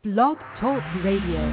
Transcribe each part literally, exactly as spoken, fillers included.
Blog Talk Radio.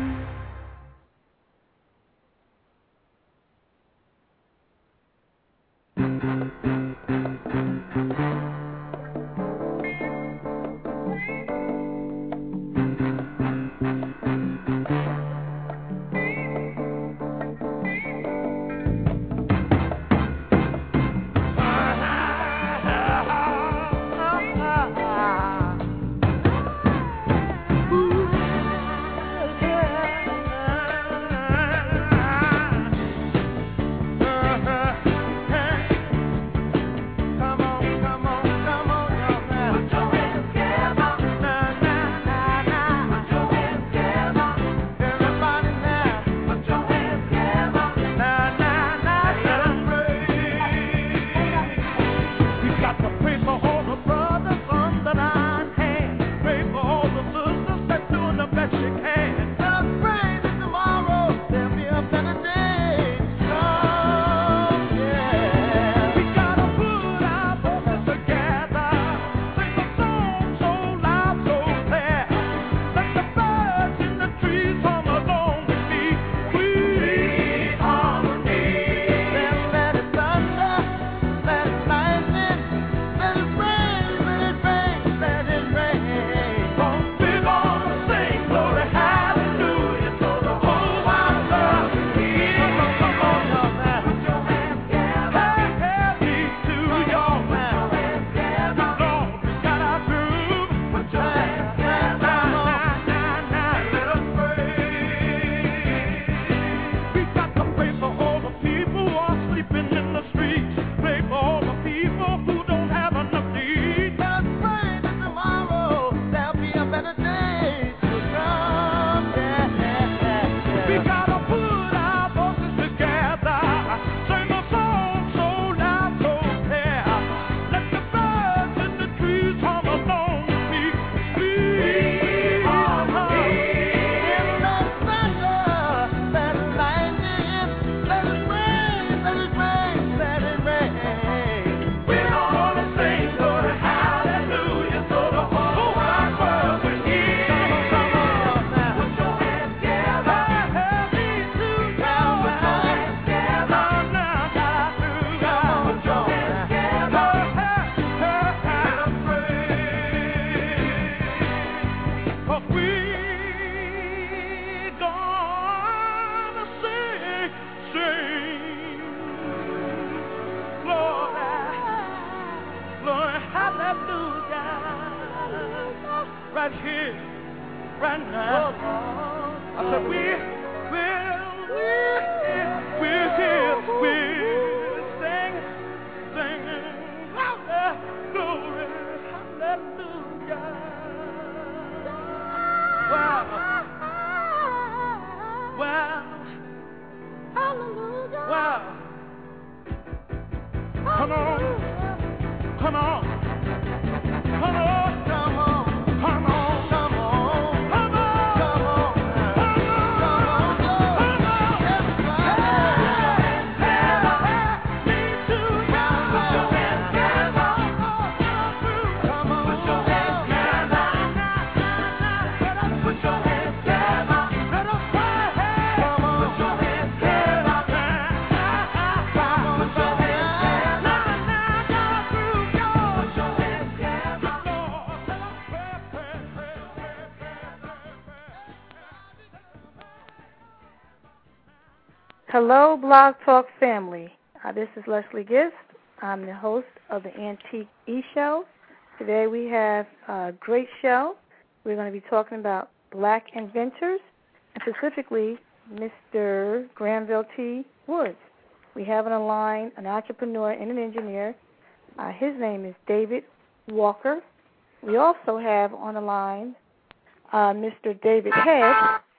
Hello, Blog Talk family. Uh, this is Leslie Gist. I'm the host of the Antique E-Show. Today we have a great show. We're going to be talking about black inventors, and specifically Mister Granville T. Woods. We have on the line an entrepreneur and an engineer. Uh, his name is David Walker. We also have on the line uh, Mister David Head.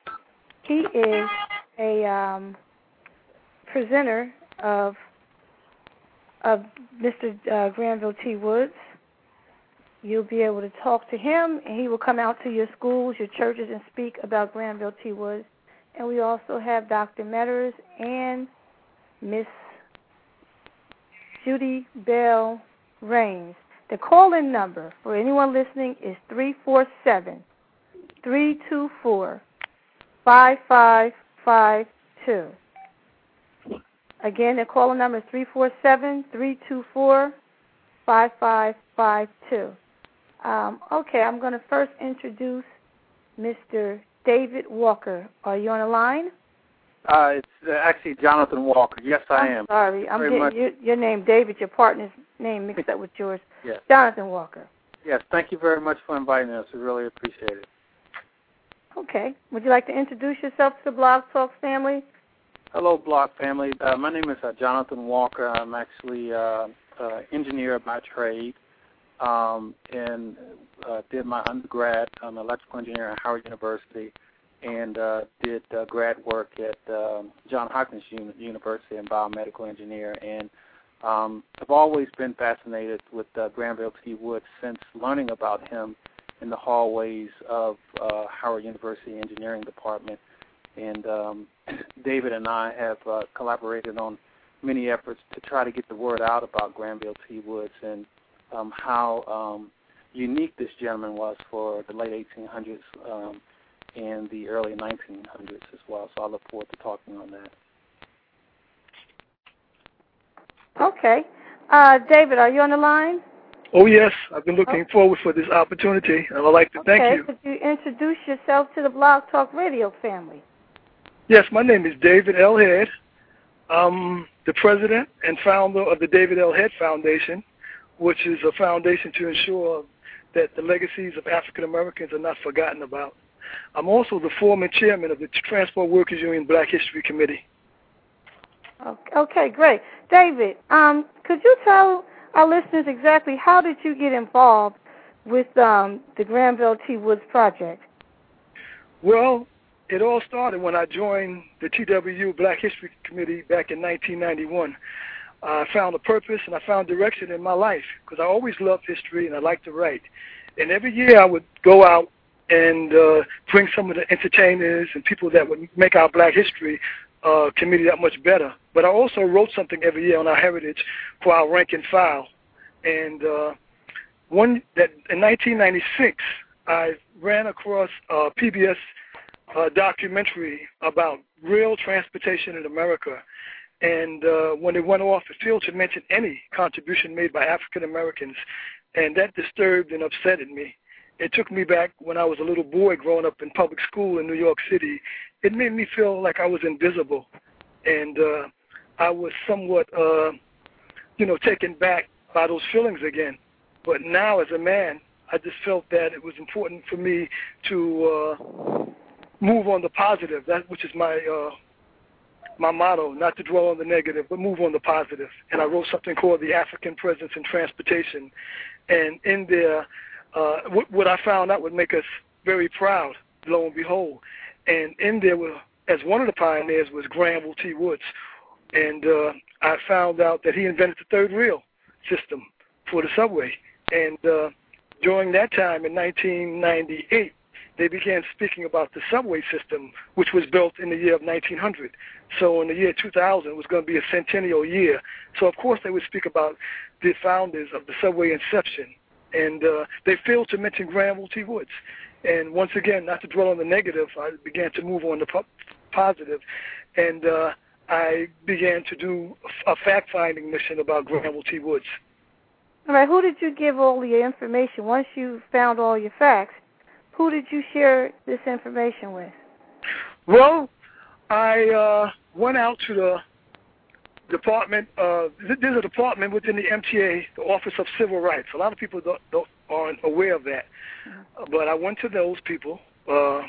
He is a um, presenter of of Mister Uh, Granville T. Woods. You'll be able to talk to him, and he will come out to your schools, your churches, and speak about Granville T. Woods. And we also have Doctor Metters and Miss Judy Bell Rains. The call-in number for anyone listening is three four seven, three two four, five five five two. Again, the caller number is three four seven, three two four, five five five two. Um, okay, I'm going to first introduce Mister David Walker. Are you on the line? Uh, it's uh, actually Jonathan Walker. Yes, I I'm am. sorry. I'm Very getting much. your, your name, David, your partner's name mixed up with yours. Yes. Jonathan Walker. Yes, thank you very much for inviting us. We really appreciate it. Okay. Would you like to introduce yourself to the Blog Talk family? Hello, Blog family. Uh, my name is uh, Jonathan Walker. I'm actually uh, uh, engineer by trade, um, and uh, did my undergrad um, electrical engineering at Howard University, and uh, did uh, grad work at uh, Johns Hopkins Uni- University in biomedical engineer. And um, I've always been fascinated with uh, Granville T. Woods since learning about him in the hallways of uh, Howard University Engineering Department. And um, David and I have uh, collaborated on many efforts to try to get the word out about Granville T. Woods and um, how um, unique this gentleman was for the late eighteen hundreds um, and the early nineteen hundreds as well. So I look forward to talking on that. Okay. Uh, David, are you on the line? Oh, yes. I've been looking Oh. forward for this opportunity, and I'd like to okay. thank you. Could you introduce yourself to the Blog Talk Radio family? Yes, my name is David L. Head. I'm the president and founder of the David L. Head Foundation, which is a foundation to ensure that the legacies of African Americans are not forgotten about. I'm also the former chairman of the Transport Workers Union Black History Committee. Okay, great. David, um, could you tell our listeners exactly how did you get involved with um, the Granville T. Woods Project? Well, it all started when I joined the T W Black History Committee back in nineteen ninety-one. I found a purpose and I found direction in my life because I always loved history and I liked to write. And every year I would go out and uh, bring some of the entertainers and people that would make our Black History uh, Committee that much better. But I also wrote something every year on our heritage for our rank and file. And uh, one that in nineteen ninety-six, I ran across a P B S uh, documentary about rail transportation in America. And uh, when it went off, it failed to mention any contribution made by African Americans, and that disturbed and upsetted me. It took me back when I was a little boy growing up in public school in New York City. It made me feel like I was invisible, and uh, I was somewhat, uh, you know, taken back by those feelings again. But now as a man, I just felt that it was important for me to uh, move on the positive, that which is my uh, my motto, not to dwell on the negative, but move on the positive. And I wrote something called The African Presence in Transportation. And in there, uh, what, what I found out would make us very proud, lo and behold. And in there, were, as one of the pioneers, was Granville T. Woods. And uh, I found out that he invented the third rail system for the subway. And uh, during that time, in nineteen ninety-eight, they began speaking about the subway system, which was built in the year of nineteen hundred. So in the year two thousand, it was going to be a centennial year. So, of course, they would speak about the founders of the subway inception. And uh, they failed to mention Granville T. Woods. And once again, not to dwell on the negative, I began to move on to po- positive. And uh, I began to do a fact-finding mission about Granville T. Woods. All right, who did you give all your information? Once you found all your facts, who did you share this information with? Well, I uh, went out to the department. Uh, there's a department within the M T A, the Office of Civil Rights. A lot of people don't, don't, aren't aware of that. Mm-hmm. But I went to those people, uh,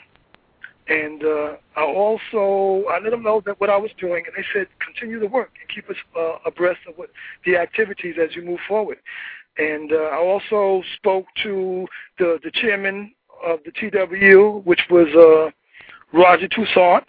and uh, I also I let them know that what I was doing, and they said, continue the work and keep us uh, abreast of what the activities as you move forward. And uh, I also spoke to the, the chairman of the T W, which was uh, Roger Toussaint,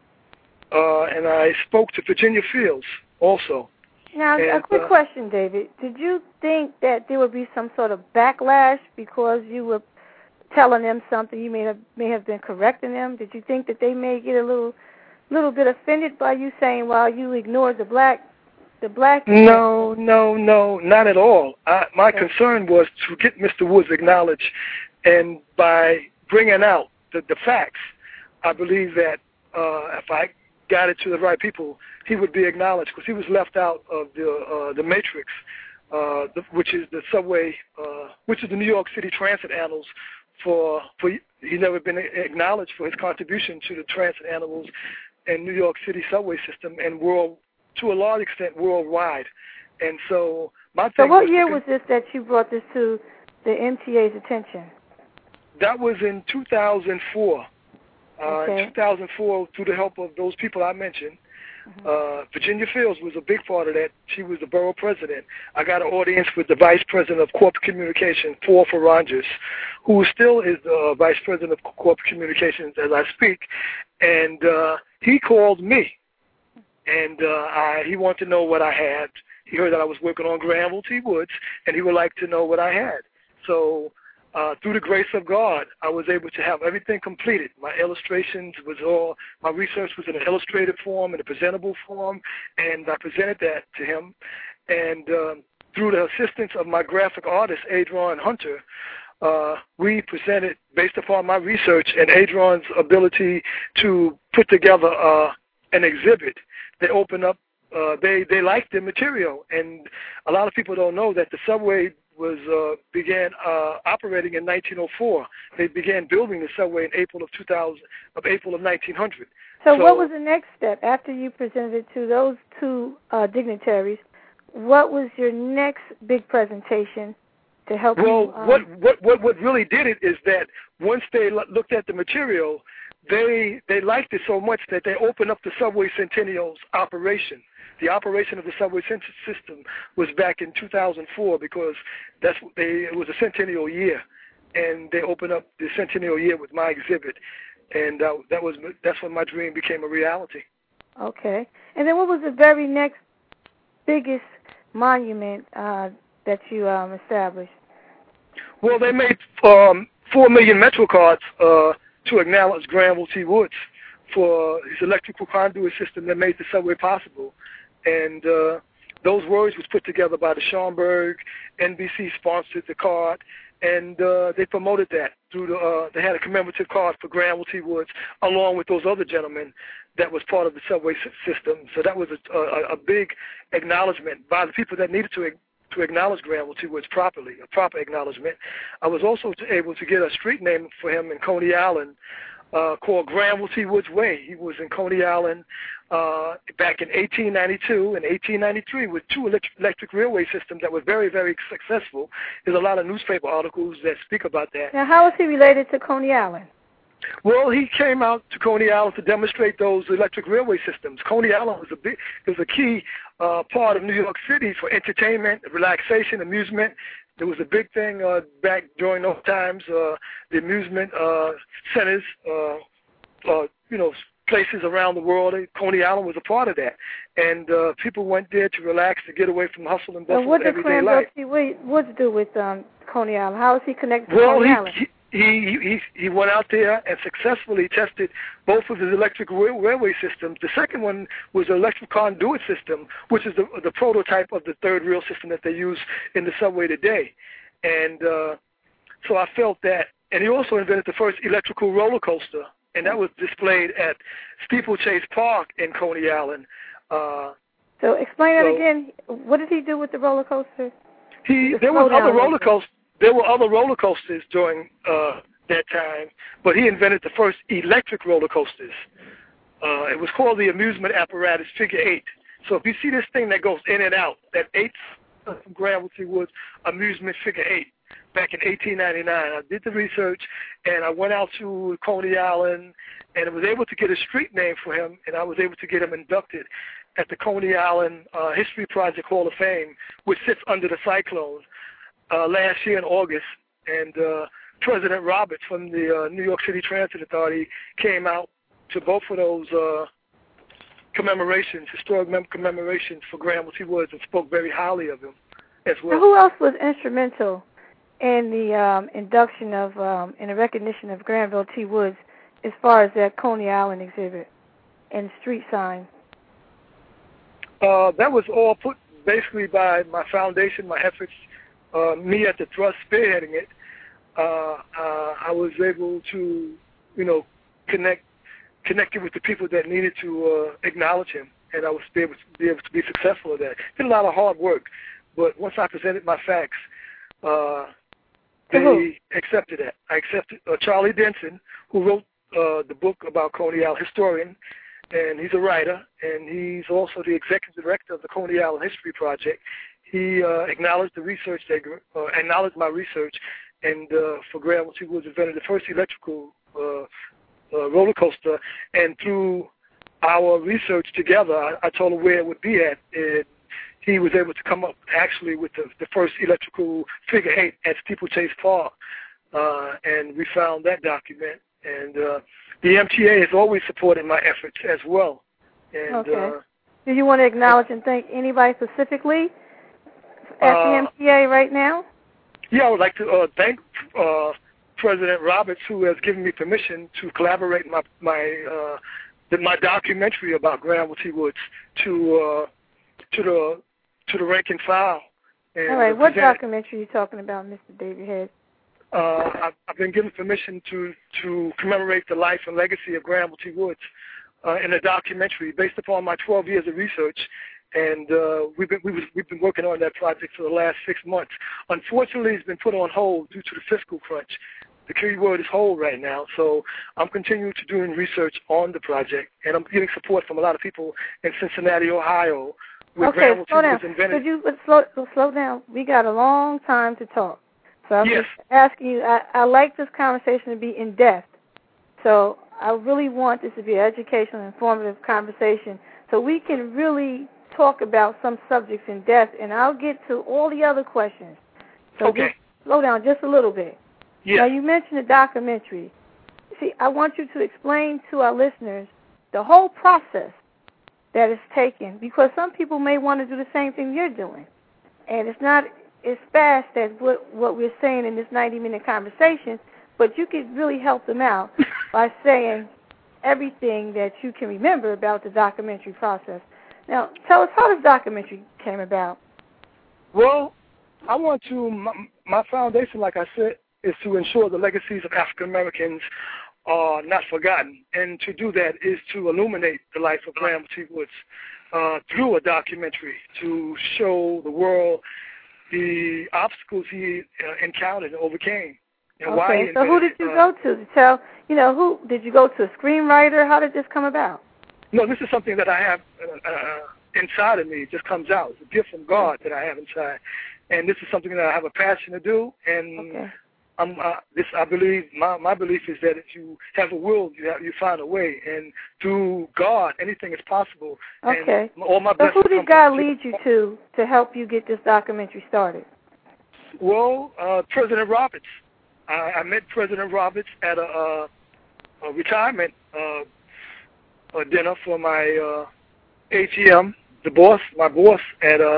uh, and I spoke to Virginia Fields also. Now, and, a quick uh, question, David. Did you think that there would be some sort of backlash because you were telling them something? You may have may have been correcting them. Did you think that they may get a little little bit offended by you saying, "Well, you ignored the black the black"? No, no, no, not at all. I, my okay. concern was to get Mister Woods acknowledged, and by bringing out the, the facts, I believe that uh, if I got it to the right people, he would be acknowledged because he was left out of the uh, the matrix, uh, the, which is the subway, uh, which is the New York City transit annals. For for he never been acknowledged for his contribution to the transit annals and New York City subway system and world to a large extent worldwide. And so my so thing what was year to, was this that you brought this to the M T A's attention? That was in two thousand four. Uh, okay. In two thousand four, through the help of those people I mentioned, mm-hmm. uh, Virginia Fields was a big part of that. She was the borough president. I got an audience with the vice president of corporate communication, Paul Ferranges, who still is the uh, vice president of corporate communications as I speak. And uh, he called me, and uh, I, he wanted to know what I had. He heard that I was working on Granville T. Woods, and he would like to know what I had. So Uh, through the grace of God, I was able to have everything completed. My illustrations was all, my research was in an illustrated form, in a presentable form, and I presented that to him. And um, through the assistance of my graphic artist, Adron Hunter, uh, we presented, based upon my research and Adron's ability to put together uh, an exhibit that opened up, uh, they, they liked the material. And a lot of people don't know that the subway was uh, began uh, operating in nineteen oh four. They began building the subway in April of two thousand, of April of nineteen hundred. So, so what was the next step after you presented it to those two uh, dignitaries? What was your next big presentation to help well, you? Well, um, what, what what what really did it is that once they l- looked at the material, they they liked it so much that they opened up the Subway Centennial's operation. The operation of the subway system was back in two thousand four because that's they, it was a centennial year, and they opened up the centennial year with my exhibit, and uh, that was that's when my dream became a reality. Okay, and then what was the very next biggest monument uh, that you um, established? Well, they made um, four million Metro cards uh, to acknowledge Granville T. Woods for his electrical conduit system that made the subway possible. And uh, those words was put together by the Schomburg. N B C sponsored the card, and uh, they promoted that through the. Uh, they had a commemorative card for Granville T. Woods, along with those other gentlemen that was part of the subway system. So that was a, a, a big acknowledgement by the people that needed to to acknowledge Granville T. Woods properly, a proper acknowledgement. I was also able to get a street name for him in Coney Island. Uh, called Granville T. Woods Way. He was in Coney Island uh, back in eighteen ninety-two and eighteen ninety-three with two electric, electric railway systems that were very, very successful. There's a lot of newspaper articles that speak about that. Now, how is he related to Coney Island? Well, he came out to Coney Island to demonstrate those electric railway systems. Coney Island was a big, was a key uh, part of New York City for entertainment, relaxation, amusement. There was a big thing uh, back during those times, uh, the amusement uh, centers, uh, uh, you know, places around the world. Coney Island was a part of that. And uh, people went there to relax, to get away from hustle and bustle so what of everyday life. What did Granville T. Woods do with um, Coney Island? How is he connected to well, Coney he, Island? He, He, he he went out there and successfully tested both of his electric rail- railway systems. The second one was an electric conduit system, which is the, the prototype of the third rail system that they use in the subway today. And uh, so I felt that. And he also invented the first electrical roller coaster, and that was displayed at Steeplechase Park in Coney Island. Uh, so explain that so again. What did he do with the roller coaster? He Just there was other down, roller coasters. There were other roller coasters during uh, that time, but he invented the first electric roller coasters. Uh, it was called the amusement apparatus figure eight. So if you see this thing that goes in and out, that eight from Granville T. Woods amusement figure eight, back in eighteen ninety-nine, I did the research, and I went out to Coney Island, and I was able to get a street name for him, and I was able to get him inducted at the Coney Island uh, History Project Hall of Fame, which sits under the Cyclone. Uh, last year in August, and uh, President Roberts from the uh, New York City Transit Authority came out to both of those uh, commemorations, historic mem- commemorations for Granville T. Woods, and spoke very highly of him as well. Now, who else was instrumental in the um, induction of um, and the recognition of Granville T. Woods as far as that Coney Island exhibit and street sign? Uh, that was all put basically by my foundation, my efforts. Uh, me at the thrust spearheading it, uh, uh, I was able to you know, connect connected with the people that needed to uh, acknowledge him, and I was be able to be able to be successful at that. Did a lot of hard work, but once I presented my facts, uh, they mm-hmm. accepted that. I accepted uh, Charlie Denson, who wrote uh, the book about Coney Island, historian, and he's a writer, and he's also the executive director of the Coney Island History Project. He uh, acknowledged the research, that, uh, acknowledged my research, and uh, for Graham T. Woods invented the first electrical uh, uh, roller coaster. And through our research together, I, I told him where it would be at, and he was able to come up actually with the, the first electrical figure eight at Steeplechase Park, uh, and we found that document. And uh, the M T A has always supported my efforts as well. And, okay. Uh, Do you want to acknowledge and thank anybody specifically at uh, the M T A right now? Yeah, I would like to uh, thank uh, President Roberts, who has given me permission to collaborate my my uh, the, my documentary about Granville T. Woods to uh, to the to the rank and file. And all right, what present, documentary are you talking about, Mister David Head? Uh, I've, I've been given permission to to commemorate the life and legacy of Granville T. Woods uh, in a documentary based upon my twelve years of research. And uh, we've been we was, we've been working on that project for the last six months. Unfortunately, it's been put on hold due to the fiscal crunch. The key word is hold right now. So I'm continuing to doing research on the project, and I'm getting support from a lot of people in Cincinnati, Ohio. Where okay, slow down. Invented. Could you slow slow down? We got a long time to talk. So I'm yes. just asking you. I, I like this conversation to be in depth. So I really want this to be an educational, informative conversation, so we can really talk about some subjects in depth, and I'll get to all the other questions. So okay. just slow down just a little bit. Yes. Now, you mentioned the documentary. See, I want you to explain to our listeners the whole process that is taken, because some people may want to do the same thing you're doing, and it's not as fast as what, what we're saying in this ninety-minute conversation, but you could really help them out by saying everything that you can remember about the documentary process. Now, tell us how this documentary came about. Well, I want to, my, my foundation, like I said, is to ensure the legacies of African Americans are not forgotten. And to do that is to illuminate the life of Granville T. Woods uh, through a documentary to show the world the obstacles he uh, encountered and overcame. And okay, why so who did you uh, go to to tell, you know, who, did you go to a screenwriter? How did this come about? No, this is something that I have uh, uh, inside of me. It just comes out. It's a gift from God that I have inside. And this is something that I have a passion to do. And okay. I'm, uh, this, I believe, my, my belief is that if you have a will, you have, you find a way. And through God, anything is possible. Okay. And all my so who did God from, lead you to to help you get this documentary started? Well, uh, President Roberts. I, I met President Roberts at a, uh, a retirement uh, a dinner for my uh, A G M, the boss, my boss at uh,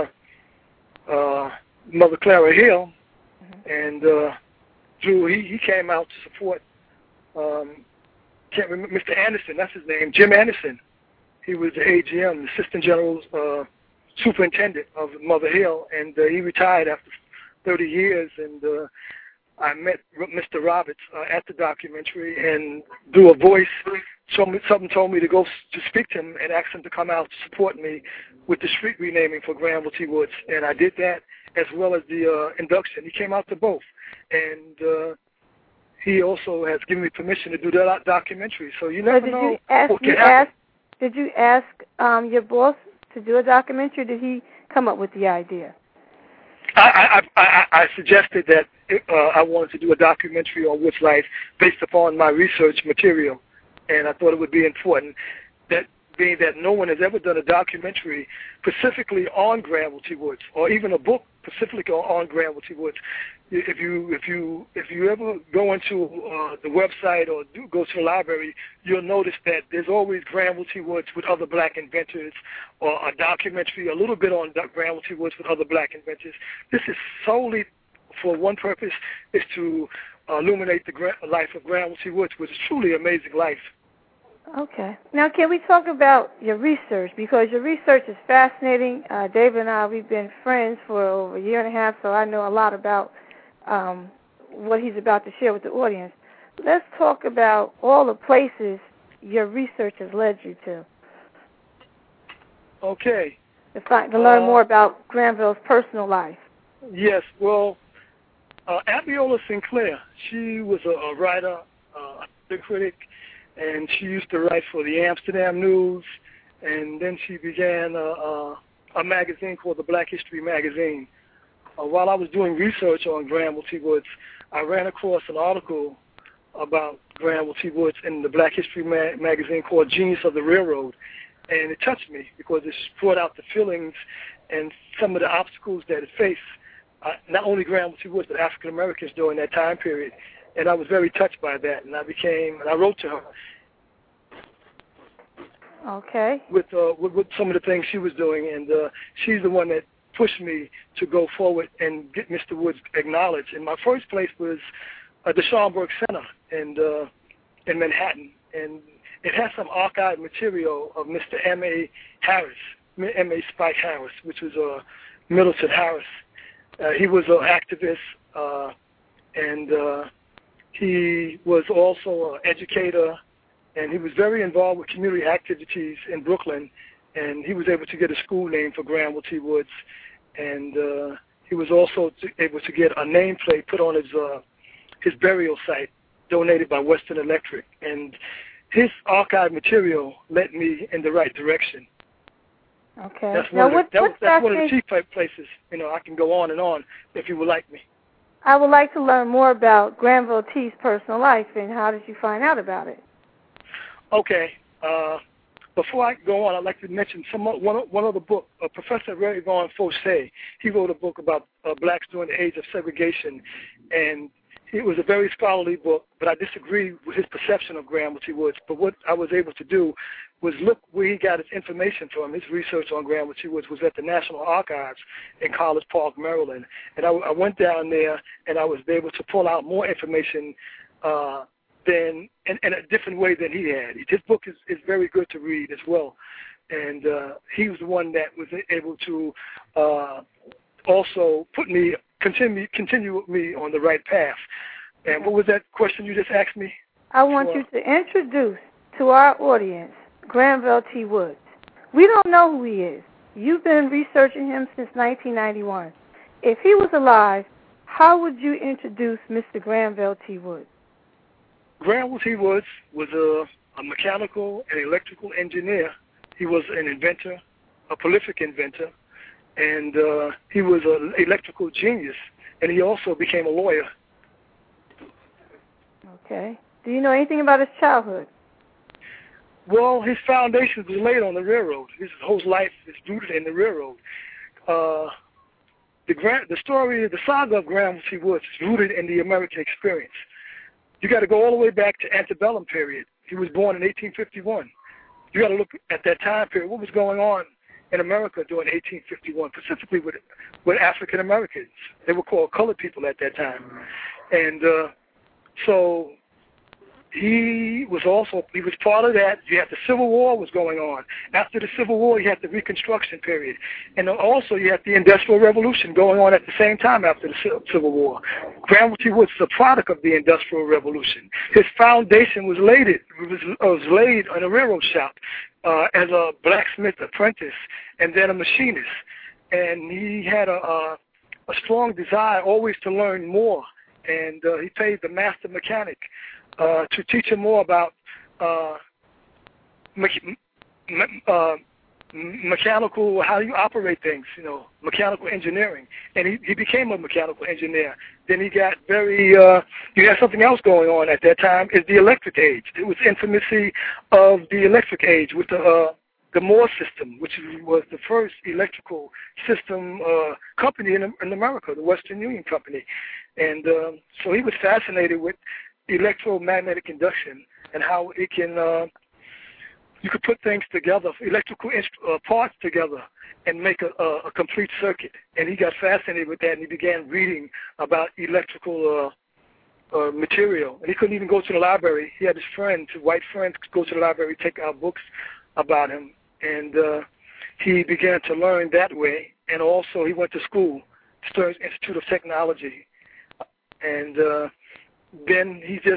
uh, Mother Clara Hill, mm-hmm. and uh, Drew, he, he came out to support, um, can't remember, Mister Anderson, that's his name, Jim Anderson. He was the A G M, the Assistant General uh, Superintendent of Mother Hill, and uh, he retired after thirty years, and uh, I met Mister Roberts uh, at the documentary, and through a voice, something told me to go to speak to him and ask him to come out to support me with the street renaming for Granville T. Woods, and I did that as well as the uh, induction. He came out to both, and uh, he also has given me permission to do that documentary. So you never so did know you ask, what can you happen. ask, Did you ask um, your boss to do a documentary, or did he come up with the idea? I, I, I, I suggested that uh, I wanted to do a documentary on Woods' life based upon my research material, and I thought it would be important that, being that no one has ever done a documentary specifically on Granville T. Woods, or even a book specifically on Granville T. Woods. If you if you if you ever go into uh, the website or do go to the library, you'll notice that there's always Granville T. Woods with other black inventors, or a documentary a little bit on Granville T. Woods with other black inventors. This is solely for one purpose, is to uh, illuminate the gra- life of Granville T. Woods, which is truly an amazing life. Okay. Now, can we talk about your research? Because your research is fascinating. Uh, David and I, we've been friends for over a year and a half, so I know a lot about um, what he's about to share with the audience. let's talk about all the places your research has led you to. Okay. To, find, to learn uh, more about Granville's personal life. Yes, well, uh, Abiola Sinclair, she was a, a writer, uh, a critic, and she used to write for the Amsterdam News, and then she began a, a, a magazine called the Black History Magazine. Uh, while I was doing research on Granville T. Woods, I ran across an article about Granville T. Woods in the Black History ma- magazine called Genius of the Railroad, and it touched me because it brought out the feelings and some of the obstacles that it faced, uh, not only Granville T. Woods, but African Americans during that time period. And I was very touched by that, and I became, and I wrote to her. Okay. With, uh, with with some of the things she was doing, and uh, she's the one that pushed me to go forward and get Mister Woods acknowledged. And my first place was uh, the Schomburg Center in uh, in Manhattan, and it has some archived material of Mister M A Harris, M A Spike Harris, which was uh, Middleton Harris. Uh, he was an activist, uh, and uh, he was also an educator, and he was very involved with community activities in Brooklyn, and he was able to get a school name for Granville T. Woods, and uh, he was also t- able to get a nameplate put on his uh, his burial site, donated by Western Electric, and his archive material led me in the right direction. Okay. That's now, one, what, of, the, that, what's that's one of the actually, chief places. You know, I can go on and on if you would like me. I would like to learn more about Granville T's personal life, and how did you find out about it? Okay. Uh, before I go on, I'd like to mention some one one other book. Uh, Professor Ray Vaughan Fosay, he wrote a book about uh, blacks during the age of segregation, and it was a very scholarly book, but I disagree with his perception of Granville T. Woods. But what I was able to do was look where he got his information from. His research on Granville T. Woods was at the National Archives in College Park, Maryland. And I, I went down there, and I was able to pull out more information uh, than in, in a different way than he had. His book is, is very good to read as well. And uh, he was the one that was able to uh, also put me, continue, continue with me on the right path. And what was that question you just asked me? I want For, you to introduce to our audience Granville T. Woods. We don't know who he is. You've been researching him since nineteen ninety-one. If he was alive, how would you introduce Mister Granville T. Woods? Granville T. Woods was a, a mechanical and electrical engineer. He was an inventor, a prolific inventor, and uh, he was an electrical genius, and he also became a lawyer. Okay. Do you know anything about his childhood? Well, his foundation was laid on the railroad. His whole life is rooted in the railroad. Uh, the, grand, the story, the saga of Granville T. Woods is rooted in the American experience. You got to go all the way back to antebellum period. He was born in eighteen fifty-one. You got to look at that time period. What was going on in America during eighteen fifty-one, specifically with with African Americans? They were called colored people at that time, and uh, so he was also he was part of that. You had the Civil War was going on. After the Civil War, you had the Reconstruction period, and also you had the Industrial Revolution going on at the same time after the Civil War. Granville T. Woods is a product of the Industrial Revolution. His foundation was laid it was, was laid in a railroad shop uh, as a blacksmith apprentice and then a machinist, and he had a, a, a strong desire always to learn more, and uh, he paid the master mechanic Uh, to teach him more about uh, me- me- uh, mechanical, how you operate things, you know, mechanical engineering. And he, he became a mechanical engineer. Then he got very, uh, you had something else going on at that time, is the electric age. It was infamously of the electric age with the, uh, the Moore system, which was the first electrical system uh, company in, in America, the Western Union Company. And um, so he was fascinated with electromagnetic induction and how it can, uh, you could put things together, electrical inst- uh, parts together and make a, a, a complete circuit. And he got fascinated with that, and he began reading about electrical uh, uh, material. And he couldn't even go to the library. He had his friends, his white friends, go to the library, take out books about him. And uh, he began to learn that way. And also he went to school, Stearns Institute of Technology. And uh, then he just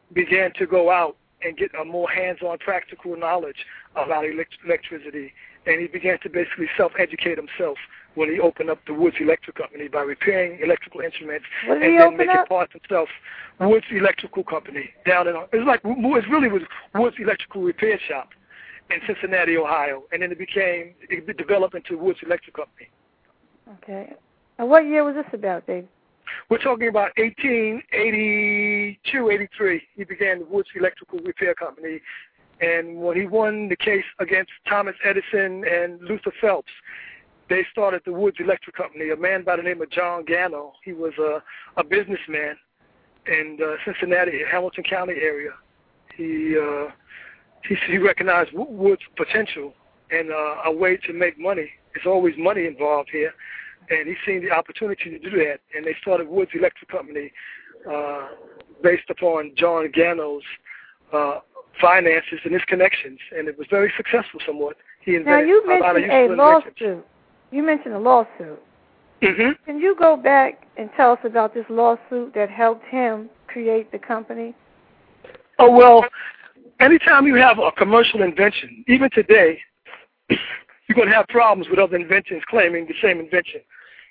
began to go out and get a more hands-on practical knowledge about elect- electricity, and he began to basically self-educate himself when he opened up the Woods Electric Company by repairing electrical instruments and then making up? parts himself. Woods Electrical Company down in it's like it really was Woods Electrical Repair Shop in Cincinnati, Ohio, and then it became it developed into Woods Electric Company. Okay, and what year was this about, Dave? We're talking about eighteen eighty-two, eighty-three. He began the Woods Electrical Repair Company, and when he won the case against Thomas Edison and Luther Phelps, they started the Woods Electric Company. A man by the name of John Gano, he was a, a businessman in uh, Cincinnati, Hamilton County area. He uh, he, he recognized Woods' potential and uh, a way to make money. There's always money involved here, and he's seen the opportunity to do that. And they started Woods Electric Company uh, based upon John Gano's uh, finances and his connections, and it was very successful somewhat. He now, you a lot of mentioned a useful lawsuit. inventions. You mentioned a lawsuit. Mm-hmm. Can you go back and tell us about this lawsuit that helped him create the company? Oh, well, anytime you have a commercial invention, even today, you're going to have problems with other inventions claiming the same invention.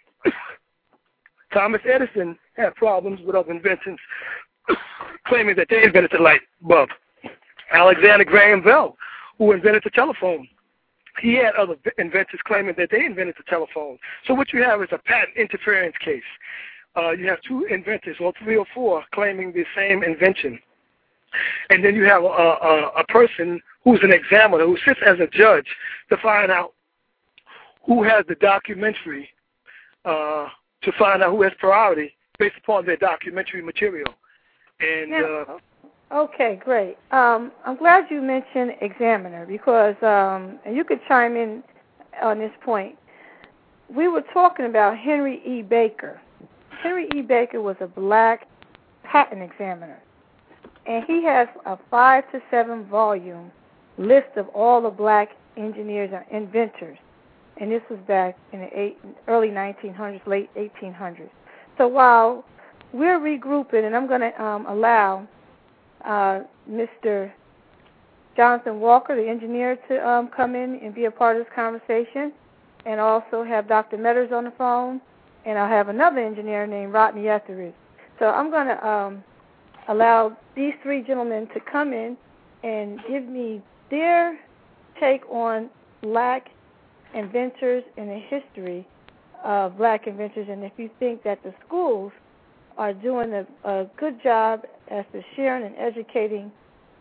Thomas Edison had problems with other inventions claiming that they invented the light bulb. Alexander Graham Bell, who invented the telephone, he had other inventors claiming that they invented the telephone. So what you have is a patent interference case. Uh, you have two inventors, or three or four, claiming the same invention. And then you have a, a, a person who's an examiner who sits as a judge to find out who has the documentary, uh, to find out who has priority based upon their documentary material. And now, uh, okay, great. Um, I'm glad you mentioned examiner because, um, and you could chime in on this point. We were talking about Henry E. Baker. Henry E. Baker was a black patent examiner, and he has a five to seven volume list of all the black engineers and inventors, and this was back in the eight, early nineteen hundreds, late eighteen hundreds. So while we're regrouping, and I'm going to um, allow uh, Mister Jonathan Walker, the engineer, to um, come in and be a part of this conversation, and also have Doctor Metters on the phone, and I'll have another engineer named Rodney Etheridge. So I'm going to um, allow these three gentlemen to come in and give me their take on black inventors and the history of black inventors, and if you think that the schools are doing a, a good job as to sharing and educating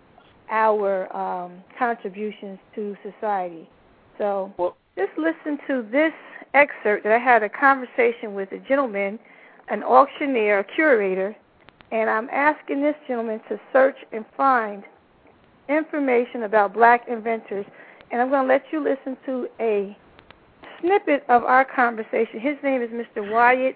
our um, contributions to society. So well, just listen to this excerpt that I had a conversation with a gentleman, an auctioneer, a curator, and I'm asking this gentleman to search and find information about black inventors, and I'm going to let you listen to a snippet of our conversation. His name is Mister Wyatt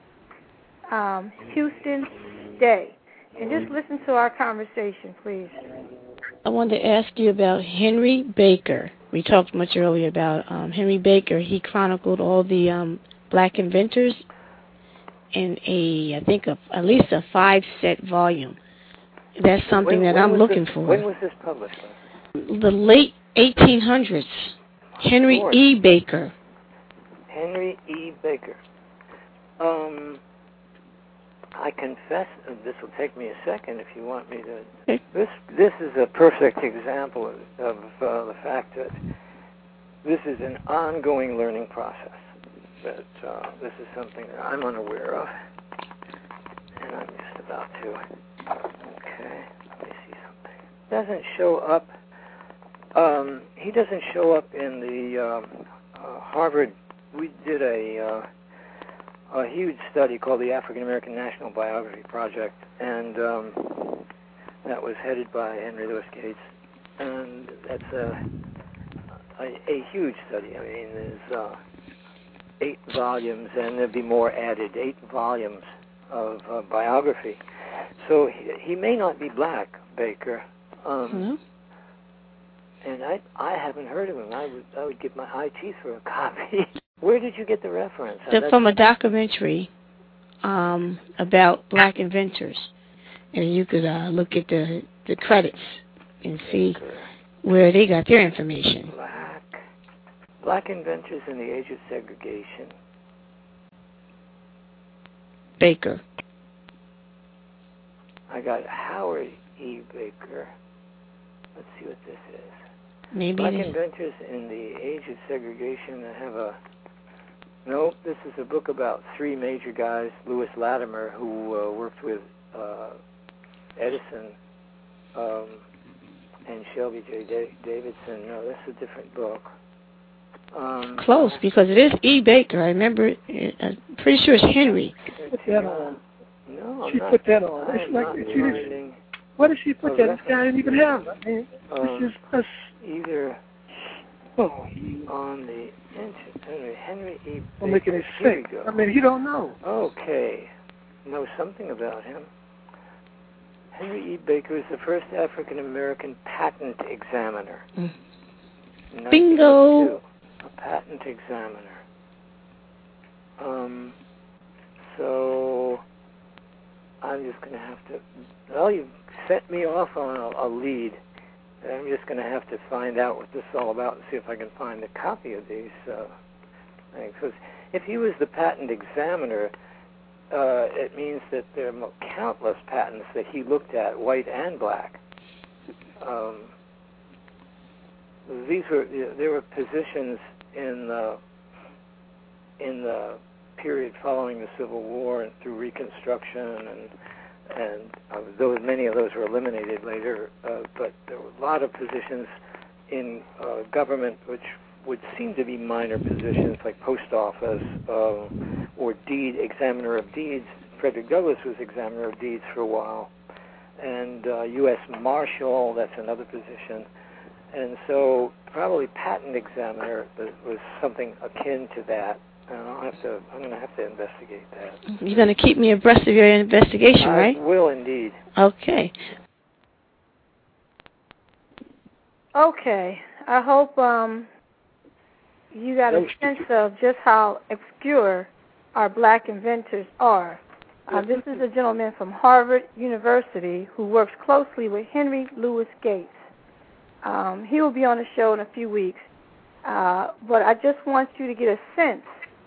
um, Houston Day, and just listen to our conversation, please. I wanted to ask you about Henry Baker. We talked much earlier about um, Henry Baker. He chronicled all the um, black inventors in a, I think, a, at least a five-set volume. That's something when, that when I'm looking this, for. When was this published? The late eighteen hundreds. Henry E. Baker. Henry E. Baker. Um, I confess, uh, this will take me a second if you want me to. Okay. This this is a perfect example of, of uh, the fact that this is an ongoing learning process. That uh, this is something that I'm unaware of, and I'm just about to. Okay, let me see something. Doesn't show up. Um, he doesn't show up in the um, uh, Harvard. We did a uh, a huge study called the African American National Biography Project, and um, that was headed by Henry Louis Gates, and that's a a, a huge study. I mean, there's uh, eight volumes, and there'll be more added. Eight volumes of uh, biography. So he, he may not be black, Baker. Um, mm-hmm. And I I haven't heard of him. I would I would give my eye teeth for a copy. Where did you get the reference? So from a documentary um, about black inventors. and you could uh, look at the, the credits and see where they got their information. Black, Black Inventors in the Age of Segregation. Baker. I got Howard E. Baker. Let's see what this is. Maybe Black it is. Inventors in the Age of Segregation. I have a... Nope, this is a book about three major guys. Lewis Latimer, who uh, worked with uh, Edison, um, and Shelby J. Da- Davidson. No, that's a different book. Um, Close, because it is E. Baker. I remember, it, I'm pretty sure it's Henry. Put that on. No, I'm She not, put that on. I'm It's not like, she finding, why did she put Oh, that? that's This guy didn't even have it. I mean, um, this is us. either Oh, on the Henry, Henry E. Baker. I'm making it Here we sick. go. I mean, you don't know. Okay. Know something about him. Henry E. Baker is the first African-American patent examiner. Mm. nineteen Bingo! oh two, a patent examiner. Um, so I'm just going to have to... Well, you set me off on a, a lead. I'm just going to have to find out what this is all about and see if I can find a copy of these uh, things. Because if he was the patent examiner, uh, it means that there are countless patents that he looked at, white and black. Um, these were there were positions in the in the period following the Civil War and through Reconstruction and. And uh, those, many of those were eliminated later, uh, but there were a lot of positions in uh, government which would seem to be minor positions, like post office uh, or deed, examiner of deeds. Frederick Douglass was examiner of deeds for a while, and uh, U S Marshal, that's another position. And so probably patent examiner was something akin to that. And I'll have to, I'm going to have to investigate that. You're going to keep me abreast of your investigation, I right? I will indeed. Okay. Okay. I hope um, you got a sense of just how obscure our black inventors are. Uh, this is a gentleman from Harvard University who works closely with Henry Louis Gates. Um, he will be on the show in a few weeks. Uh, but I just want you to get a sense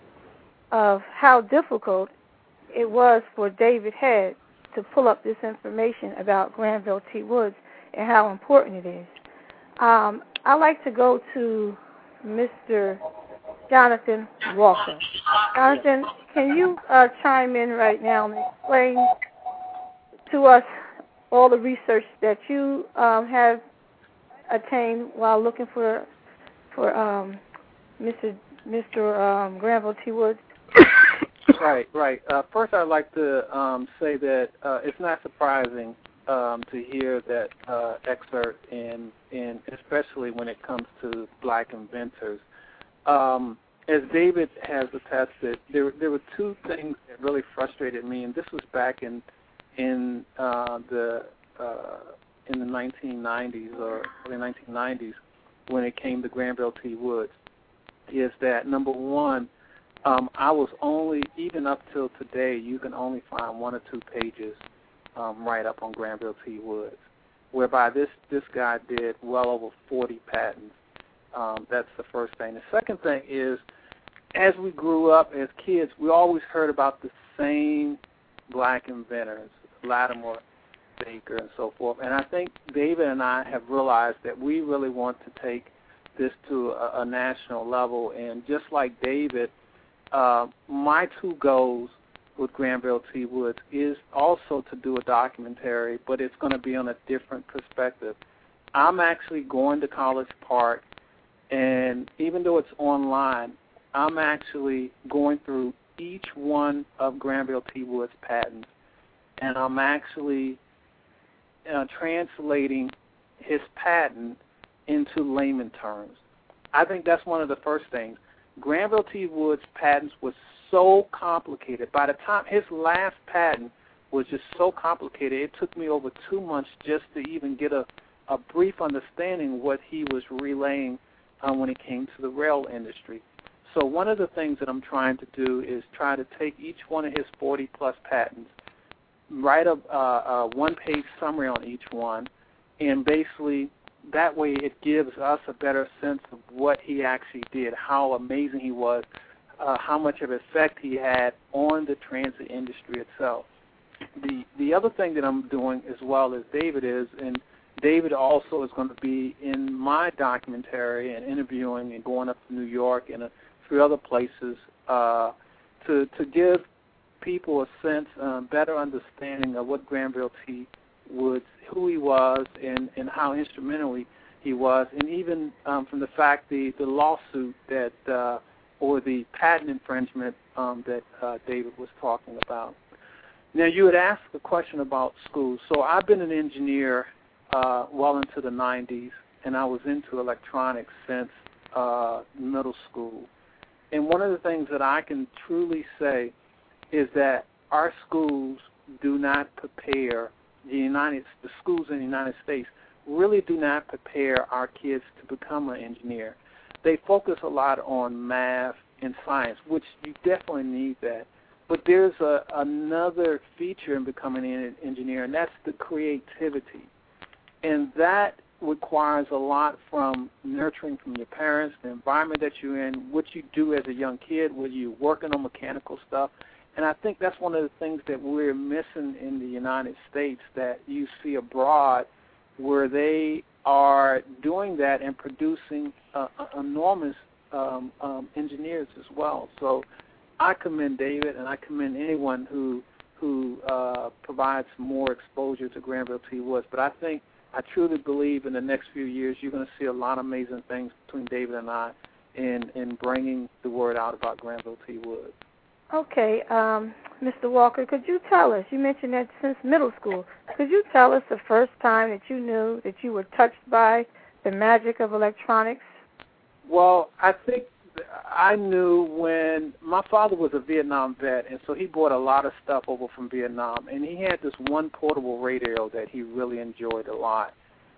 of how difficult it was for David Head to pull up this information about Granville T. Woods and how important it is. Um, I'd like to go to Mister Jonathan Walker. Jonathan, can you uh, chime in right now and explain to us all the research that you um, have attained while looking for for um, Mister Mister Um, Granville T. Woods? Right, right. Uh, first, I'd like to um, say that uh, it's not surprising um, to hear that uh, excerpt, in, in especially when it comes to black inventors. Um, as David has attested, there there were two things that really frustrated me, and this was back in in uh, the uh, in the nineteen nineties or early nineteen nineties when it came to Granville T. Woods. Is that number one? Um, I was only, even up till today, you can only find one or two pages um, right up on Granville T. Woods, whereby this, this guy did well over forty patents. Um, that's the first thing. The second thing is, as we grew up as kids, we always heard about the same black inventors, Latimer, Baker, and so forth. And I think David and I have realized that we really want to take this to a, a national level. And just like David, Uh, my two goals with Granville T. Woods is also to do a documentary, but it's going to be on a different perspective. I'm actually going to College Park, and even though it's online, I'm actually going through each one of Granville T. Woods' patents, and I'm actually uh, translating his patent into layman terms. I think that's one of the first things. Granville T. Woods' patents was so complicated. By the time his last patent was just so complicated, it took me over two months just to even get a, a brief understanding of what he was relaying um, when it came to the rail industry. So one of the things that I'm trying to do is try to take each one of his forty-plus patents write a, a, a one-page summary on each one, and basically that way it gives us a better sense of what he actually did, how amazing he was, uh, how much of an effect he had on the transit industry itself. The the other thing that I'm doing as well as David is, and David also is going to be in my documentary and interviewing and going up to New York and a few other places uh, to to give people a sense, uh, better understanding of what Granville T. Woods, who he was, and, and how instrumental he, he was, and even um, from the fact the, the lawsuit that uh, or the patent infringement um, that uh, David was talking about. Now, you had asked a question about schools. So I've been an engineer uh, well into the nineties, and I was into electronics since uh, middle school. And one of the things that I can truly say is that our schools do not prepare the United, the schools in the United States really do not prepare our kids to become an engineer. They focus a lot on math and science, which you definitely need that. But there's a, another feature in becoming an engineer, and that's the creativity. And that requires a lot from nurturing from your parents, the environment that you're in, what you do as a young kid, whether you're working on mechanical stuff. And I think that's one of the things that we're missing in the United States that you see abroad, where they are doing that and producing uh, enormous um, um, engineers as well. So I commend David, and I commend anyone who who uh, provides more exposure to Granville T. Woods. But I think, I truly believe in the next few years you're going to see a lot of amazing things between David and I in, in bringing the word out about Granville T. Woods. Okay, um, Mister Walker, could you tell us, you mentioned that since middle school, could you tell us the first time that you knew that you were touched by the magic of electronics? Well, I think I knew when my father was a Vietnam vet, and so he brought a lot of stuff over from Vietnam, and he had this one portable radio that he really enjoyed a lot.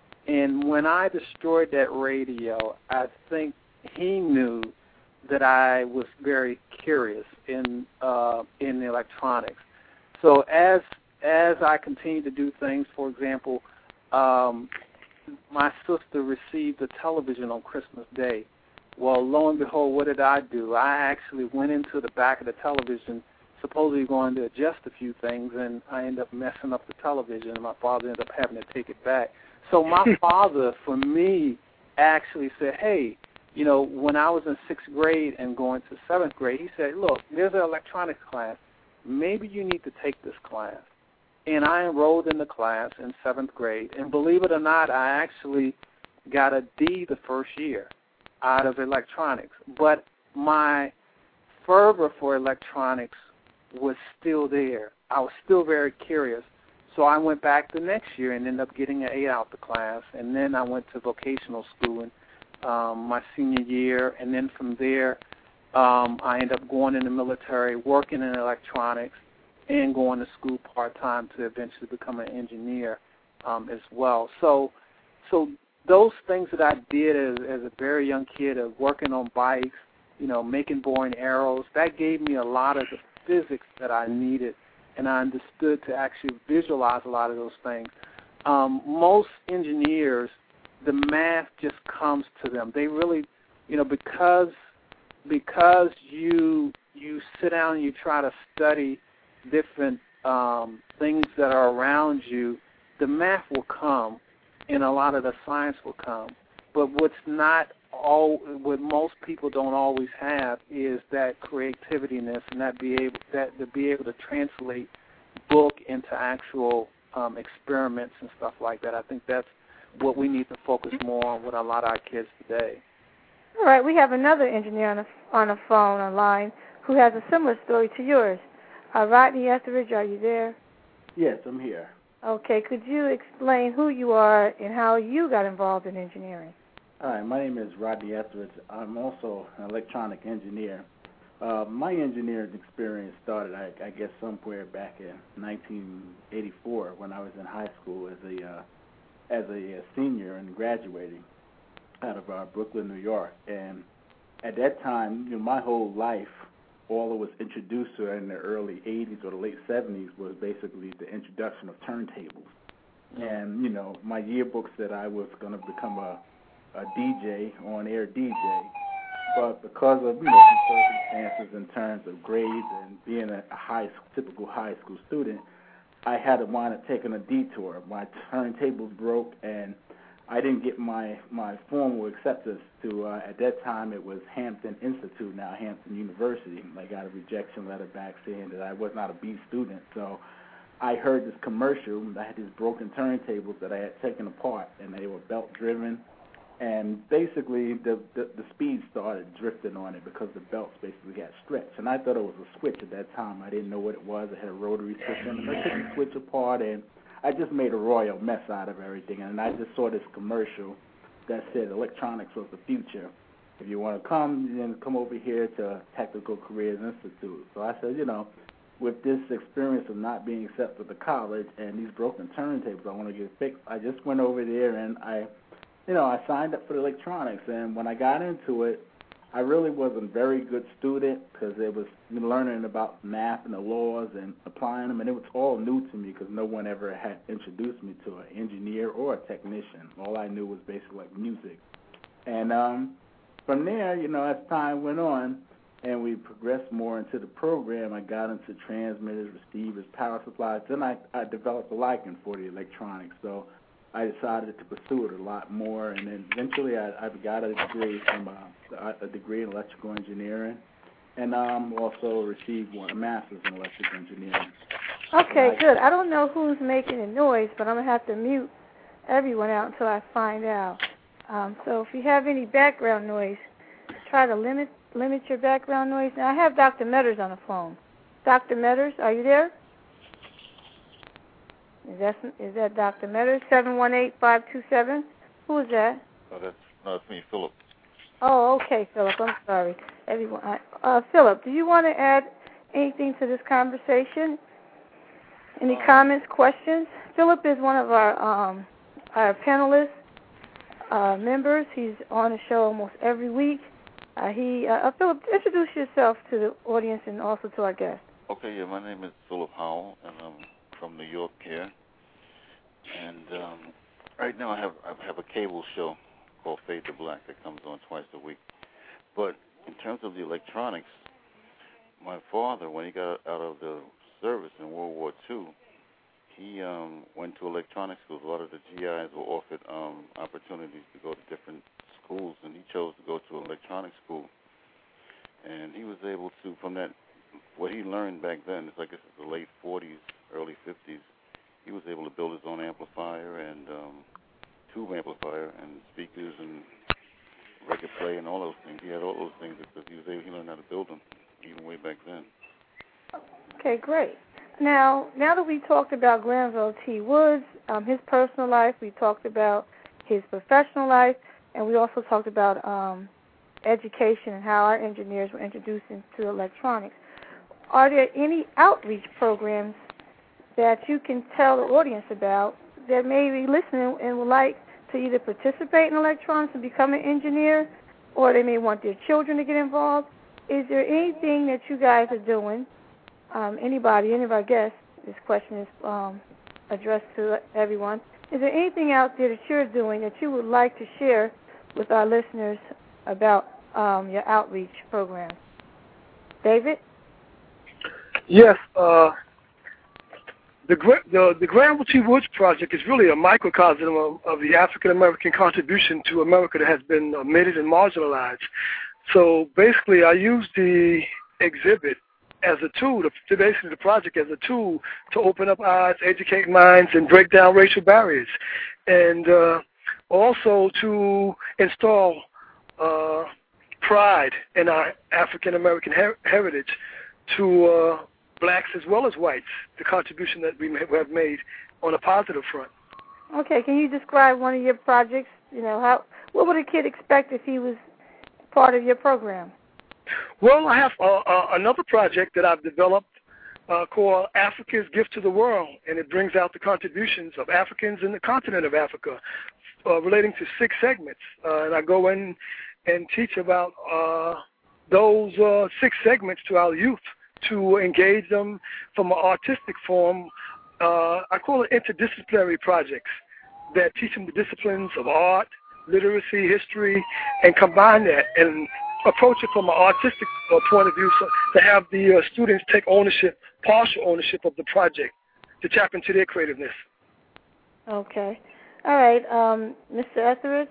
And when I destroyed that radio, I think he knew that I was very curious in uh, in the electronics. So as as I continued to do things, for example, um, my sister received a television on Christmas Day. Well, lo and behold, what did I do? I actually went into the back of the television, supposedly going to adjust a few things, and I ended up messing up the television, and my father ended up having to take it back. So my father, for me, actually said, hey, you know, when I was in sixth grade and going to seventh grade, he said, look, there's an electronics class. Maybe you need to take this class. And I enrolled in the class in seventh grade, and believe it or not, I actually got a D the first year out of electronics. But my fervor for electronics was still there. I was still very curious. So I went back the next year and ended up getting an A out the class, and then I went to vocational school and, um, my senior year, and then from there um, I ended up going in the military, working in electronics, and going to school part-time to eventually become an engineer um, as well. So so those things that I did as, as a very young kid of working on bikes, you know, making boring arrows, that gave me a lot of the physics that I needed, and I understood to actually visualize a lot of those things. Um, most engineers, the math just comes to them. They really, you know, because because you you sit down and you try to study different um, things that are around you, the math will come, and a lot of the science will come. But what's not all, what most people don't always have is that creativeness and that be able that to be able to translate book into actual um, experiments and stuff like that. I think that's what we need to focus more on with a lot of our kids today. All right, we have another engineer on the on the phone, on line, who has a similar story to yours. Uh, Rodney Etheridge, are you there? Yes, I'm here. Okay, could you explain who you are and how you got involved in engineering? Hi, my name is Rodney Etheridge. I'm also an electronic engineer. Uh, my engineering experience started, I, I guess, somewhere back in nineteen eighty-four when I was in high school as a uh, as a senior and graduating out of uh, Brooklyn, New York. And at that time, you know, my whole life all that was introduced to her in the early eighties or the late seventies was basically the introduction of turntables. And, you know, my yearbook said I was going to become a, a D J, on-air D J. But because of, you know, some circumstances in terms of grades and being a high, typical high school student, I had to wind up taking a detour. My turntables broke, and I didn't get my, my formal acceptance to, uh, at that time, it was Hampton Institute, now Hampton University. I got a rejection letter back saying that I was not a B student. So I heard this commercial. I had these broken turntables that I had taken apart, and they were belt-driven. And basically, the, the the speed started drifting on it because the belts basically got stretched. And I thought it was a switch at that time. I didn't know what it was. It had a rotary switch in it. I took the switch apart, and I just made a royal mess out of everything. And I just saw this commercial that said electronics was the future. If you want to come, then come over here to Technical Careers Institute. So I said, you know, with this experience of not being accepted to college and these broken turntables I want to get fixed, I just went over there and I... You know, I signed up for the electronics, and when I got into it, I really wasn't a very good student because it was learning about math and the laws and applying them, and it was all new to me because no one ever had introduced me to an engineer or a technician. All I knew was basically like music. And um, from there, you know, as time went on and we progressed more into the program, I got into transmitters, receivers, power supplies. Then I, I developed a liking for the electronics. So I decided to pursue it a lot more, and then eventually I, I got a degree from uh, a degree in electrical engineering, and um, also received one, a master's in electrical engineering. Okay, I, good. I don't know who's making a noise, but I'm going to have to mute everyone out until I find out. Um, so if you have any background noise, try to limit limit your background noise. Now, I have Doctor Metters on the phone. Doctor Metters, are you there? Is that, is that Doctor Metters, seven one eight, five two seven? Who is that? No, that's, no, that's me, Philip. Oh, okay, Philip. I'm sorry. Everyone, uh, Philip, do you want to add anything to this conversation? Any uh, comments, questions? Philip is one of our um, our panelist uh, members. He's on the show almost every week. Uh, he, uh, Philip, introduce yourself to the audience and also to our guests. Okay, yeah, my name is Philip Howell, and I'm from New York here. And um, right now I have I have a cable show called Fade to Black that comes on twice a week. But in terms of the electronics, my father, when he got out of the service in World War Two, he um, went to electronic schools. A lot of the G Is were offered um, opportunities to go to different schools, and he chose to go to an electronic school. And he was able to, from that, what he learned back then, it's like it's the late forties, early fifties, he was able to build his own amplifier and um, tube amplifier and speakers and record play and all those things. He had all those things because he was able, he learned how to build them even way back then. Okay, great. Now, now that we talked about Granville T. Woods, um, his personal life, we talked about his professional life, and we also talked about um, education and how our engineers were introduced into electronics. Are there any outreach programs that you can tell the audience about that may be listening and would like to either participate in electronics and become an engineer, or they may want their children to get involved? Is there anything that you guys are doing, um, anybody, any of our guests, this question is um, addressed to everyone, is there anything out there that you're doing that you would like to share with our listeners about um, your outreach program? David? Yes, uh, the, the the Granville T. Woods Project is really a microcosm of, of the African-American contribution to America that has been omitted and marginalized. So basically, I use the exhibit as a tool, to basically the project as a tool to open up eyes, educate minds, and break down racial barriers, and uh, also to install uh, pride in our African-American her- heritage to uh, blacks as well as whites, the contribution that we have made on a positive front. Okay, can you describe one of your projects? You know, how what would a kid expect if he was part of your program? Well, I have uh, uh, another project that I've developed uh, called Africa's Gift to the World, and it brings out the contributions of Africans in the continent of Africa, uh, relating to six segments. Uh, and I go in and teach about uh, those uh, six segments to our youth to engage them from an artistic form. Uh, I call it interdisciplinary projects that teach them the disciplines of art, literacy, history, and combine that and approach it from an artistic uh, point of view, so to have the uh, students take ownership, partial ownership of the project, to tap into their creativeness. Okay. All right. Um, Mister Etheridge?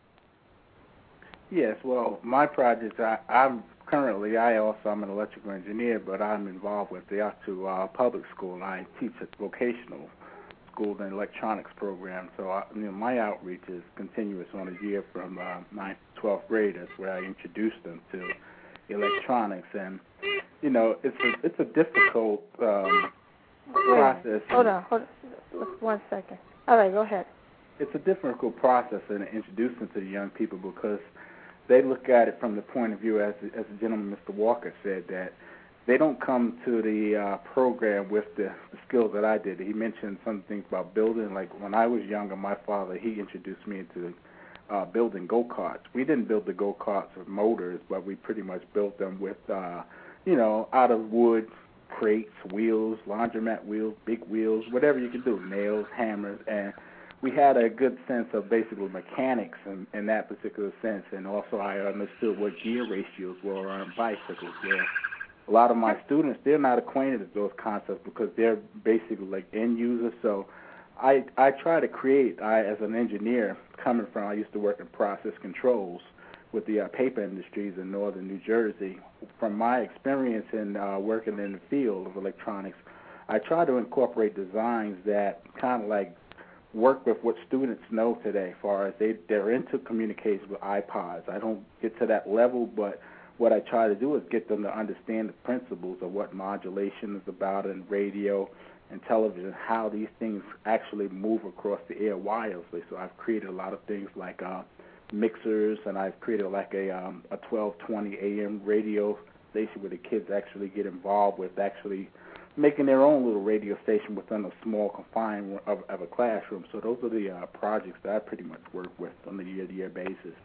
Yes, well, my project, I, I'm currently, I also, I'm an electrical engineer, but I'm involved with the Octu uh, Public School. I teach at vocational school and electronics program, so I, you know, my outreach is continuous on a year from uh, ninth to twelfth graders, where I introduce them to electronics, and you know, it's a it's a difficult um, process. Hold on, hold on, one second. All right, go ahead. It's a difficult process in introducing to the young people because they look at it from the point of view, as as the gentleman, Mister Walker, said, that they don't come to the uh, program with the, the skills that I did. He mentioned some things about building. Like when I was younger, my father, he introduced me into uh, building go-karts. We didn't build the go-karts with motors, but we pretty much built them with, uh, you know, out of wood, crates, wheels, laundromat wheels, big wheels, whatever you could do, nails, hammers, and we had a good sense of basically mechanics in, in that particular sense, and also I understood what gear ratios were on bicycles. Where a lot of my students, they're not acquainted with those concepts because they're basically like end users. So I I try to create, I as an engineer, coming from, I used to work in process controls with the uh, paper industries in northern New Jersey. From my experience in uh, working in the field of electronics, I try to incorporate designs that kind of like work with what students know today, as far as they, they're into communication with iPods. I don't get to that level, but what I try to do is get them to understand the principles of what modulation is about in radio and television, how these things actually move across the air wirelessly. So I've created a lot of things like uh, mixers, and I've created like a, um, a twelve twenty A M radio station where the kids actually get involved with actually making their own little radio station within a small confine of, of a classroom. So those are the uh, projects that I pretty much work with on a year-to-year basis.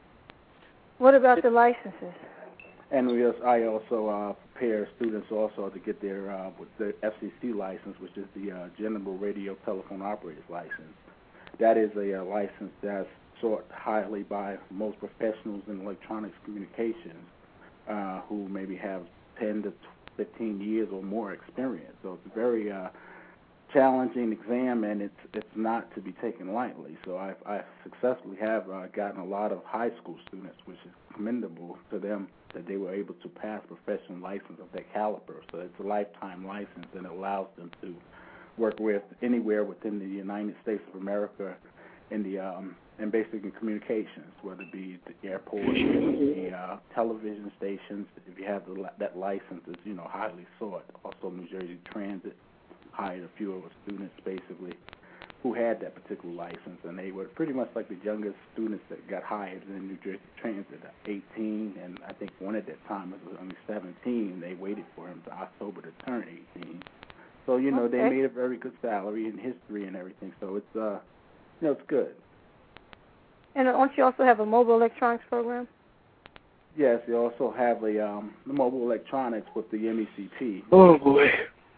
What about the licenses? And we also, I also uh, prepare students also to get their uh, with the F C C license, which is the uh, General Radio Telephone Operator's License. That is a uh, license that's sought highly by most professionals in electronics communications uh, who maybe have ten to fifteen years or more experience. So it's a very uh, challenging exam, and it's it's not to be taken lightly. So I I successfully have uh, gotten a lot of high school students, which is commendable to them that they were able to pass professional license of that caliber. So it's a lifetime license, and it allows them to work with anywhere within the United States of America in the um, in basic communications, whether it be the airport, the uh, television stations. If you have the, that license, it's, you know, highly sought. Also, New Jersey Transit hired a few of the students basically who had that particular license, and they were pretty much like the youngest students that got hired in New Jersey Transit, eighteen, and I think one at that time was only seventeen. They waited for him to October to turn eighteen. So, you know, okay. They made a very good salary and history and everything. So it's, uh, you know, it's good. And don't you also have a mobile electronics program? Yes, they also have a um, the mobile electronics with the M E C T. Oh, boy.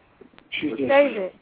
David.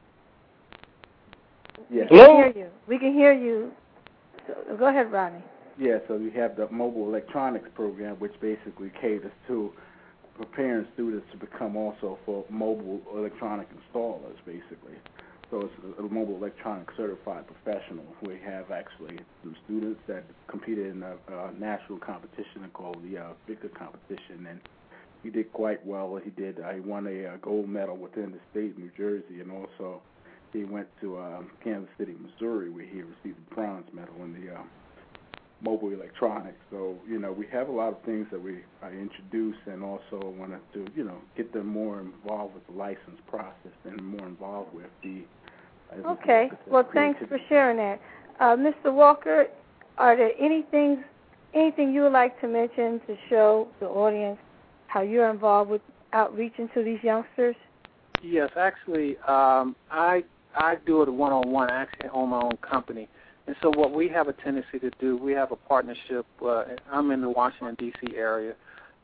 Yes. We can hear you. We can hear you. So, go ahead, Rodney. Yeah, so we have the mobile electronics program, which basically caters to preparing students to become also for mobile electronic installers, basically. So it's a mobile electronic certified professional. We have actually some students that competed in a, a national competition called the uh, Victor competition, and he did quite well. He did. Uh, he won a, a gold medal within the state of New Jersey, and also he went to uh, Kansas City, Missouri, where he received a bronze medal in the uh, mobile electronics. So, you know, we have a lot of things that we uh, introduce, and also wanted to, you know, get them more involved with the license process and more involved with the uh, Okay. the Well, thanks for sharing that. Uh, Mister Walker, are there anything, anything you would like to mention to show the audience how you're involved with outreaching to these youngsters? Yes, actually, um, I I do it one-on-one, actually own my own company. And so what we have a tendency to do, we have a partnership. Uh, I'm in the Washington, D C area,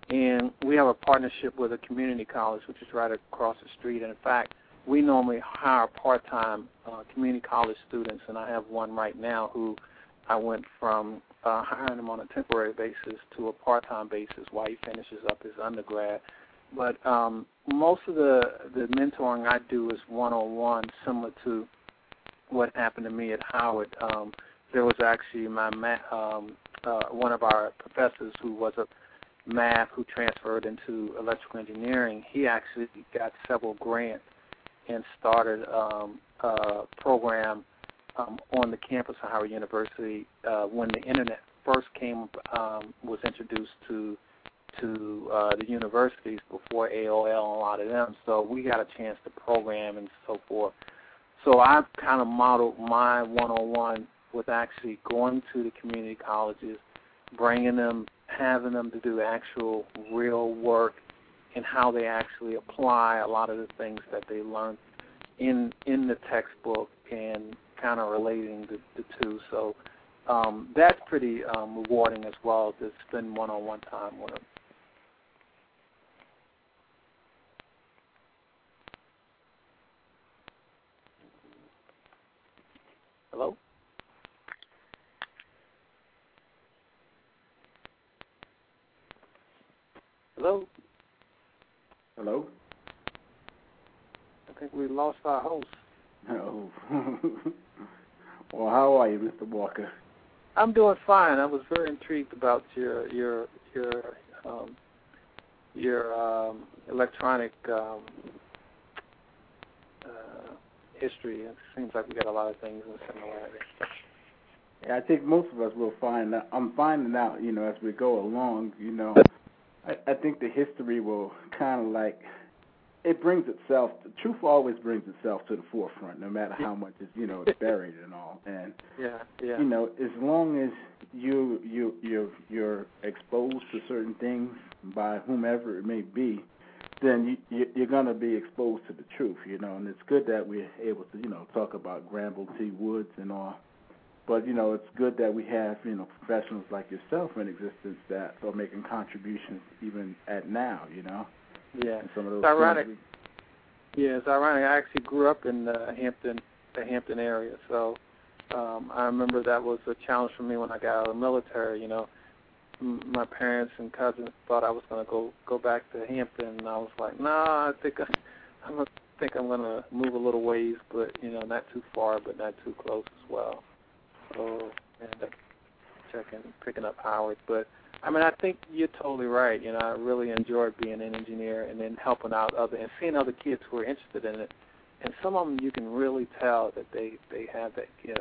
And we have a partnership with a community college, which is right across the street. And in fact, we normally hire part-time uh, community college students, and I have one right now who I went from uh, hiring him on a temporary basis to a part-time basis while he finishes up his undergrad. But um, most of the, the mentoring I do is one-on-one, similar to what happened to me at Howard. Um, there was actually my ma- um, uh, one of our professors who was a math who transferred into electrical engineering. He actually got several grants and started um, a program um, on the campus of Howard University uh, when the internet first came um, was introduced to to uh, the universities before A O L and a lot of them. So we got a chance to program and so forth. So I've kind of modeled my one-on-one with actually going to the community colleges, bringing them, having them to do actual real work and how they actually apply a lot of the things that they learned in in the textbook and kind of relating the, the two. So um, that's pretty um, rewarding as well to spend one-on-one time with them. Hello? Hello? Hello? I think we lost our host. Oh. Well, how are you, Mister Walker? I'm doing fine. I was very intrigued about your your your um, your um, electronic um, uh, history. It seems like we got a lot of things in similarity. Yeah, I think most of us will find out. I'm finding out, you know, as we go along, you know, I, I think the history will kind of like, it brings itself, the truth always brings itself to the forefront, no matter how much it's, you know, it's buried and all. And, yeah, yeah. you know, as long as you, you, you're, you're exposed to certain things by whomever it may be, then you, you're going to be exposed to the truth, you know. And it's good that we're able to, you know, talk about Granville T. Woods and all. But, you know, it's good that we have, you know, professionals like yourself in existence that are making contributions even at now, you know. Yeah, and some of those it's ironic. We... Yeah, it's ironic. I actually grew up in the Hampton, the Hampton area, so um, I remember that was a challenge for me when I got out of the military. You know, M- my parents and cousins thought I was going to go go back to Hampton, and I was like, nah, I think I, I'm gonna think I'm going to move a little ways, but you know, not too far, but not too close as well. So I ended up checking, picking up Howard, but. I mean, I think you're totally right. You know, I really enjoyed being an engineer and then helping out other and seeing other kids who are interested in it. And some of them, you can really tell that they, they have that gift,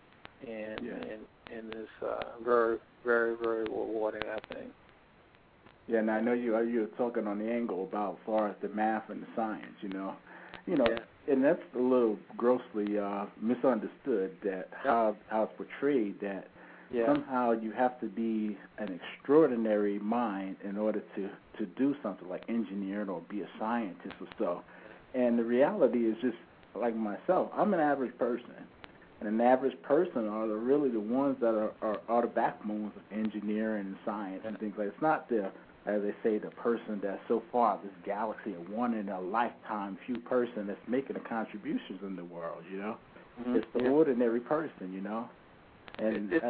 and yeah. and and it's uh, very very very rewarding, I think. Yeah, and I know you you were talking on the angle about as far as the math and the science. You know, you know, yeah. and that's a little grossly uh, misunderstood that yep. how how it's portrayed that. Yeah. Somehow you have to be an extraordinary mind in order to, to do something like engineering or be a scientist or so. And the reality is just like myself, I'm an average person. And an average person are the, really the ones that are, are, are the backbones of engineering and science and things like that. It's not the, as they say, the person that's so far out of this galaxy, a one-in-a-lifetime few person that's making the contributions in the world, you know. Mm-hmm. It's the yeah. ordinary person, you know. And it, it, I,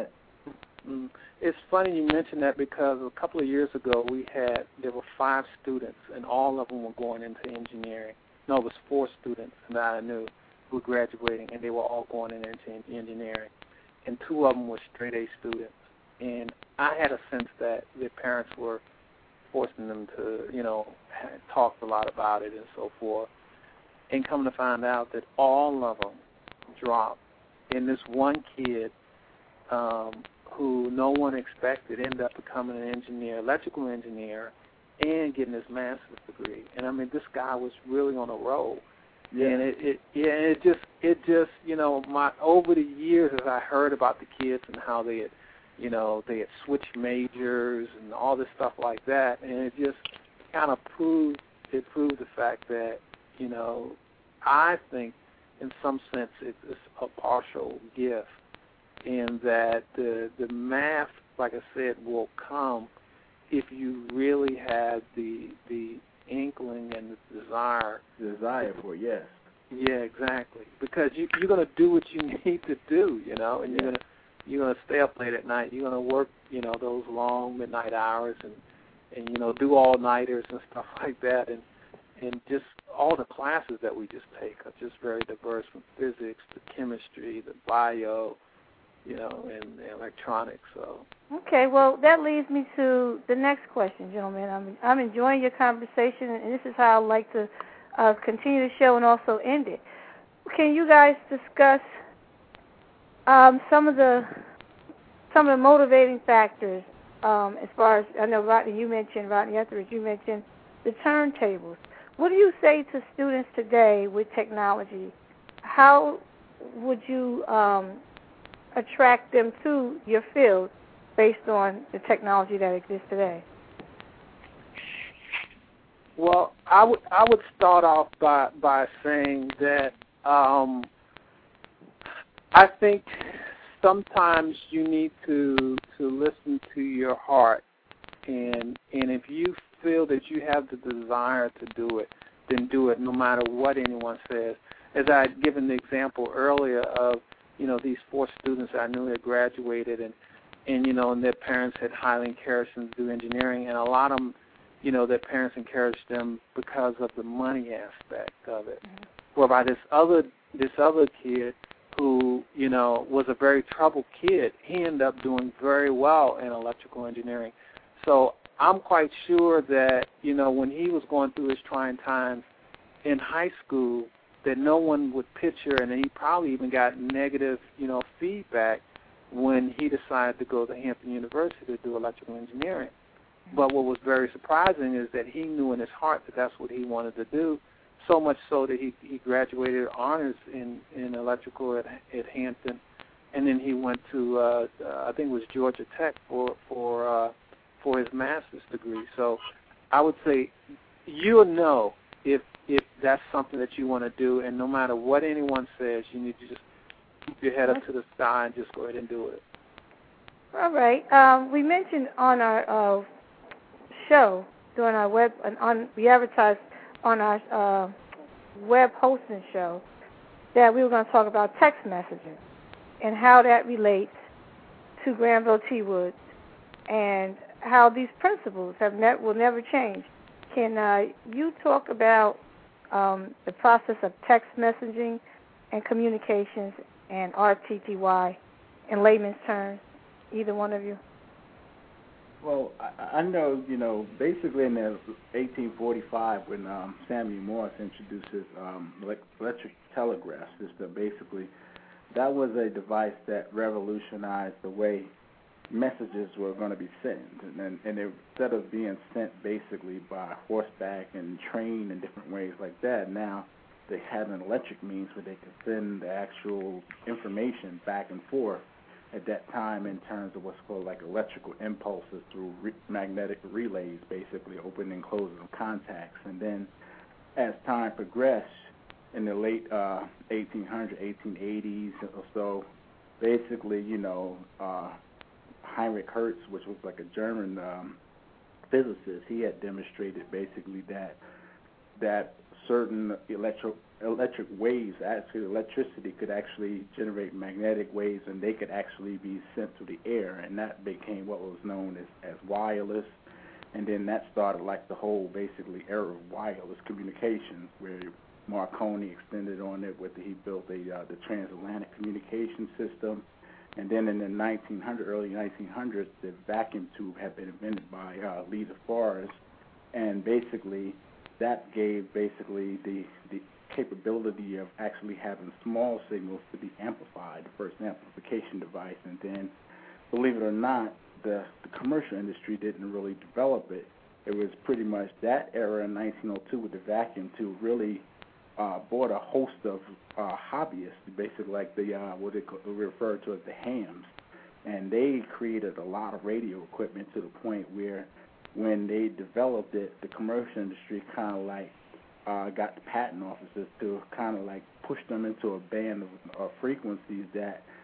It's funny you mentioned that because a couple of years ago we had, there were five students and all of them were going into engineering. No, it was four students that I knew who were graduating and they were all going into engineering. And two of them were straight A students. And I had a sense that their parents were forcing them to, you know, talk a lot about it and so forth. And come to find out that all of them dropped. And this one kid, um, who no one expected, ended up becoming an engineer, electrical engineer, and getting his master's degree. And I mean, this guy was really on a roll. Yeah. And it, it, yeah, it just, it just, you know, my over the years as I heard about the kids and how they had, you know, they had switched majors and all this stuff like that, and it just kind of proved, it proved the fact that, you know, I think in some sense it's, it's a partial gift. And that the the math, like I said, will come if you really have the the inkling and the desire. Desire for yes. Yeah, exactly. Because you, you're going to do what you need to do, you know, and yeah. you're going to you're going to stay up late at night. You're going to work, you know, those long midnight hours and, and you know, do all-nighters and stuff like that. And, and just all the classes that we just take are just very diverse, from physics to chemistry to bio, you know, and, and electronics. So. Okay, well, that leads me to the next question, gentlemen. I'm I'm enjoying your conversation, and this is how I'd like to uh, continue the show and also end it. Can you guys discuss um, some of the some of the motivating factors um, as far as, I know, Rodney, you mentioned, Rodney Etheridge, you mentioned the turntables. What do you say to students today with technology? How would you um, attract them to your field based on the technology that exists today? Well, I would I would start off by by saying that um, I think sometimes you need to to listen to your heart, and and if you feel that you have the desire to do it, then do it no matter what anyone says. As I had given the example earlier of, you know, these four students I knew had graduated, and and you know, and their parents had highly encouraged them to do engineering, and a lot of them, you know, their parents encouraged them because of the money aspect of it. Mm-hmm. Whereby this other this other kid, who, you know, was a very troubled kid, he ended up doing very well in electrical engineering. So I'm quite sure that, you know, when he was going through his trying times in high school, that no one would picture, and he probably even got negative, you know, feedback when he decided to go to Hampton University to do electrical engineering. But what was very surprising is that he knew in his heart that that's what he wanted to do, so much so that he, he graduated honors in, in electrical at, at Hampton, and then he went to, uh, uh, I think it was Georgia Tech for, for, uh, for his master's degree. So I would say you'll know if, if that's something that you want to do, and no matter what anyone says, you need to just keep your head up to the sky and just go ahead and do it. All right. Um, we mentioned on our uh, show, during our web, on we advertised on our uh, web hosting show that we were going to talk about text messaging and how that relates to Granville T. Woods and how these principles have ne- will never change. Can uh, you talk about um, the process of text messaging and communications and R T T Y in layman's terms, either one of you? Well, I, I know, you know, basically in the eighteen forty-five when um, Samuel Morse introduced his um, electric telegraph system, basically that was a device that revolutionized the way messages were going to be sent. And, and, and it, instead of being sent basically by horseback and train in different ways like that, now they had an electric means where they could send the actual information back and forth at that time in terms of what's called like electrical impulses through re- magnetic relays, basically opening and closing of contacts. And then as time progressed in the late uh, eighteen hundreds, eighteen eighties or so, basically, you know, uh, Heinrich Hertz, which was like a German um, physicist, he had demonstrated basically that that certain electro electric waves, actually electricity, could actually generate magnetic waves, and they could actually be sent through the air, and that became what was known as, as wireless. And then that started like the whole basically era of wireless communications, where Marconi extended on it with the, he built a uh, the transatlantic communication system. And then in the nineteen hundreds, early nineteen hundreds, the vacuum tube had been invented by uh, Lee DeForest, and basically that gave basically the the capability of actually having small signals to be amplified, the first amplification device. And then, believe it or not, the, the commercial industry didn't really develop it. It was pretty much that era in nineteen oh two with the vacuum tube really uh, brought a host of uh, hobbyists, basically like the uh, what they refer to as the hams, and they created a lot of radio equipment to the point where when they developed it, the commercial industry kind of like uh, got the patent offices to kind of like push them into a band of, of frequencies that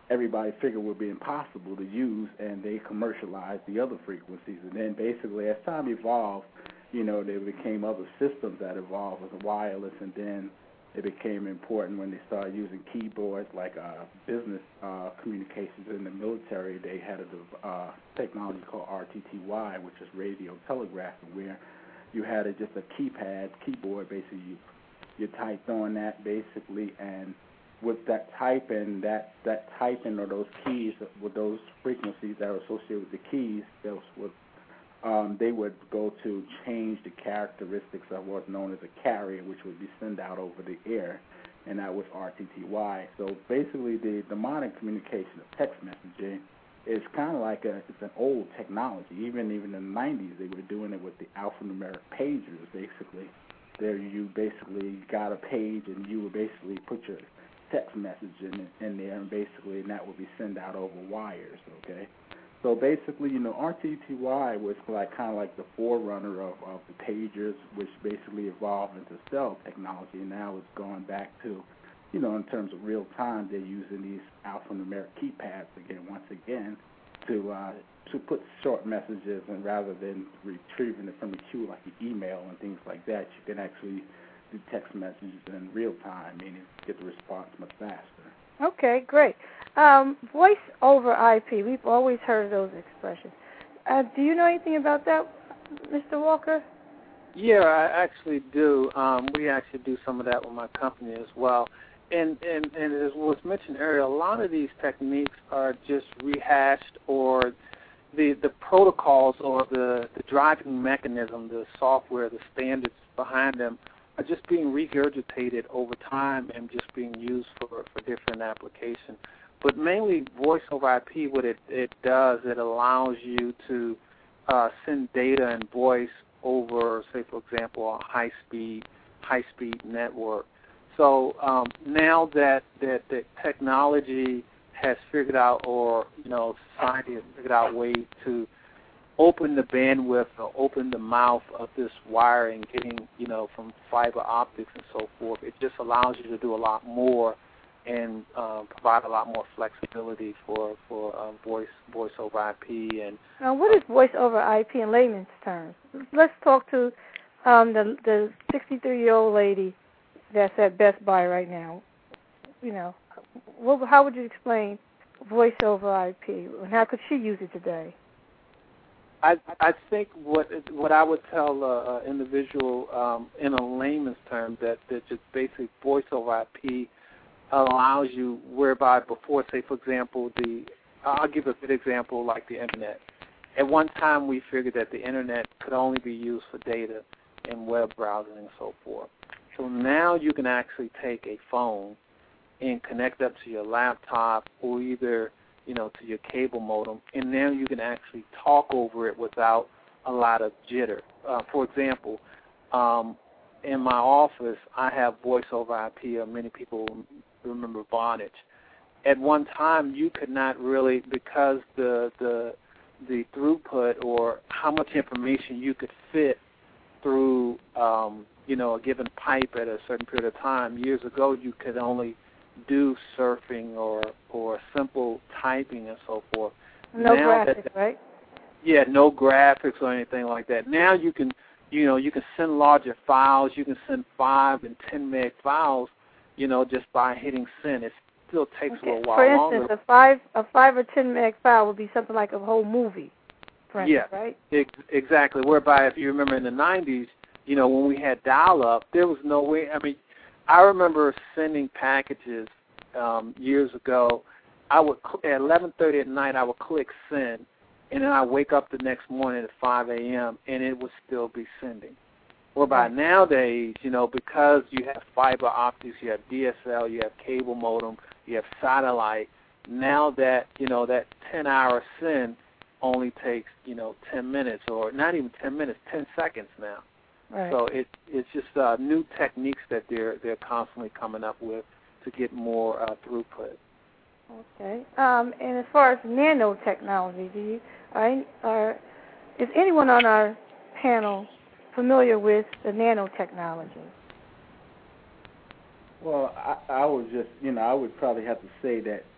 everybody figured would be impossible to use, and they commercialized the other frequencies. And then basically, as time evolved, you know, there became other systems that evolved with the wireless, and then it became important when they started using keyboards, like uh, business uh, communications in the military. They had a uh, technology called R T T Y, which is radio telegraphing, where you had a, just a keypad, keyboard, basically. You, you typed on that, basically, and with that typing, that, that typing or those keys, with those frequencies that are associated with the keys, those would, um, they would go to change the characteristics of what's known as a carrier, which would be sent out over the air, and that was R T T Y. So basically, the, the modern communication of text messaging is kind of like a, it's an old technology. Even even in the nineties, they were doing it with the alphanumeric pagers, basically. There you basically got a page, and you would basically put your text message in, in there, and basically, and that would be sent out over wires, okay? So basically, you know, R T T Y was like kind of like the forerunner of, of the pagers, which basically evolved into cell technology, and now it's going back to, you know, in terms of real time, they're using these alphanumeric keypads again, once again, to uh, to put short messages, and rather than retrieving it from the queue like an email and things like that, you can actually do text messages in real time, meaning get the response much faster. Okay, great. Um, voice over I P, we've always heard those expressions. Uh, do you know anything about that, Mister Walker? Yeah, I actually do. Um, we actually do some of that with my company as well. And, and, and as was mentioned earlier, a lot of these techniques are just rehashed, or the the protocols or the, the driving mechanism, the software, the standards behind them are just being regurgitated over time and just being used for, for different applications. But mainly voice over I P, what it, it does, it allows you to uh, send data and voice over, say, for example, a high-speed high-speed network. So um, now that, that that technology has figured out, or you know, society has figured out ways to open the bandwidth or open the mouth of this wiring, getting you know from fiber optics and so forth, it just allows you to do a lot more and uh, provide a lot more flexibility for for uh, voice voice over I P. And now, what is voice over I P in layman's terms? Let's talk to um, the the sixty-three-year-old lady that's at Best Buy right now. You know, what, how would you explain voice over I P, and how could she use it today? I I think what what I would tell an individual um, in a layman's term that that just basically voice over I P allows you, whereby before, say for example, the I'll give a good example like the internet. At one time, we figured that the internet could only be used for data and web browsing and so forth. So now you can actually take a phone and connect up to your laptop, or either you know to your cable modem, and now you can actually talk over it without a lot of jitter. Uh, for example, um, in my office, I have voice over I P, or many people remember Vonage. At one time, you could not really, because the the the throughput or how much information you could fit through um, you know a given pipe at a certain period of time. Years ago, you could only do surfing or or simple typing and so forth. No now graphics, that, right? Yeah, no graphics or anything like that. Now you can, you know, you can send larger files. You can send five and ten meg files, you know, just by hitting send. It still takes Okay. a little while For instance, longer. a five a five or ten meg file would be something like a whole movie. For instance, Yeah, right? ex- exactly. Whereby, if you remember in the nineties, you know, when we had dial-up, there was no way. I mean, I remember sending packages um, years ago. I would cl- at eleven thirty at night, I would click send, and then I wake up the next morning at five a.m. and it would still be sending. Whereby Right. nowadays, you know, because you have fiber optics, you have D S L, you have cable modem, you have satellite. Now that you know that ten-hour send only takes you know ten minutes, or not even ten minutes, ten seconds now. Right. So it it's just uh, new techniques that they're they're constantly coming up with to get more uh, throughput. Okay. Um, and as far as nanotechnology, do you are, are is anyone on our panel familiar with the nanotechnology? Well, I, I would just, you know, I would probably have to say that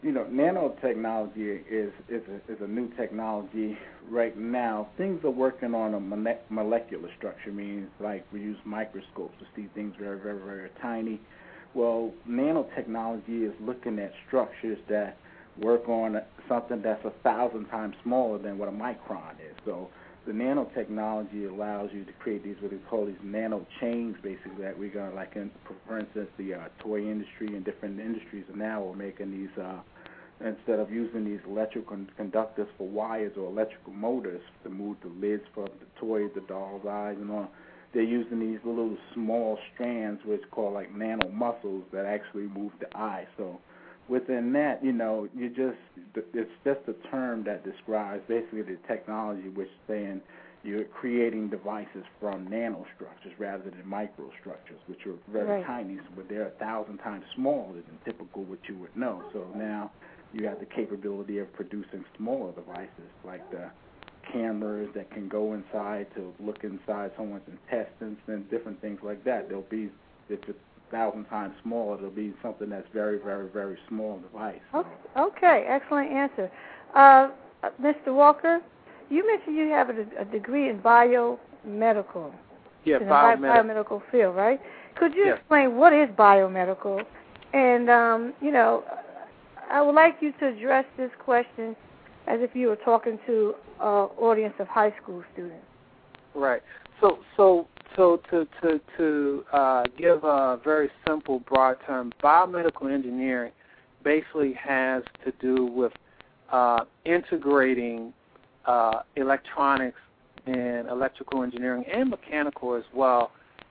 you know, nanotechnology is is a, is a new technology right now. Things are working on a mole- molecular structure, means like we use microscopes to see things very, very, very tiny. Well, nanotechnology is looking at structures that work on something that's a thousand times smaller than what a micron is. So the nanotechnology allows you to create these what we call these nano chains, basically, that we're going to, like, in, for instance, the uh, toy industry and different industries now are making these, uh, instead of using these electrical conductors for wires or electrical motors to move the lids for the toys, the doll's eyes and all, they're using these little small strands, which are called like nano muscles, that actually move the eye. So within that, you know, you just, it's just a term that describes basically the technology, which is saying you're creating devices from nanostructures rather than microstructures, which are very right. tiny, but they're a thousand times smaller than typical what you would know. So now you have the capability of producing smaller devices, like the cameras that can go inside to look inside someone's intestines and different things like that. They'll be, if it's a thousand times smaller, it'll be something that's very, very, very small device. Okay, excellent answer. Uh, Mister Walker, you mentioned you have a, a degree in biomedical. Yeah, in biomedical. the biomedical field, right? Could you yes. explain what is biomedical? And, um, you know, I would like you to address this question as if you were talking to an audience of high school students. Right. So, so, so to to to uh, give a very simple, broad term, biomedical engineering basically has to do with uh, integrating uh, electronics and electrical engineering and mechanical as well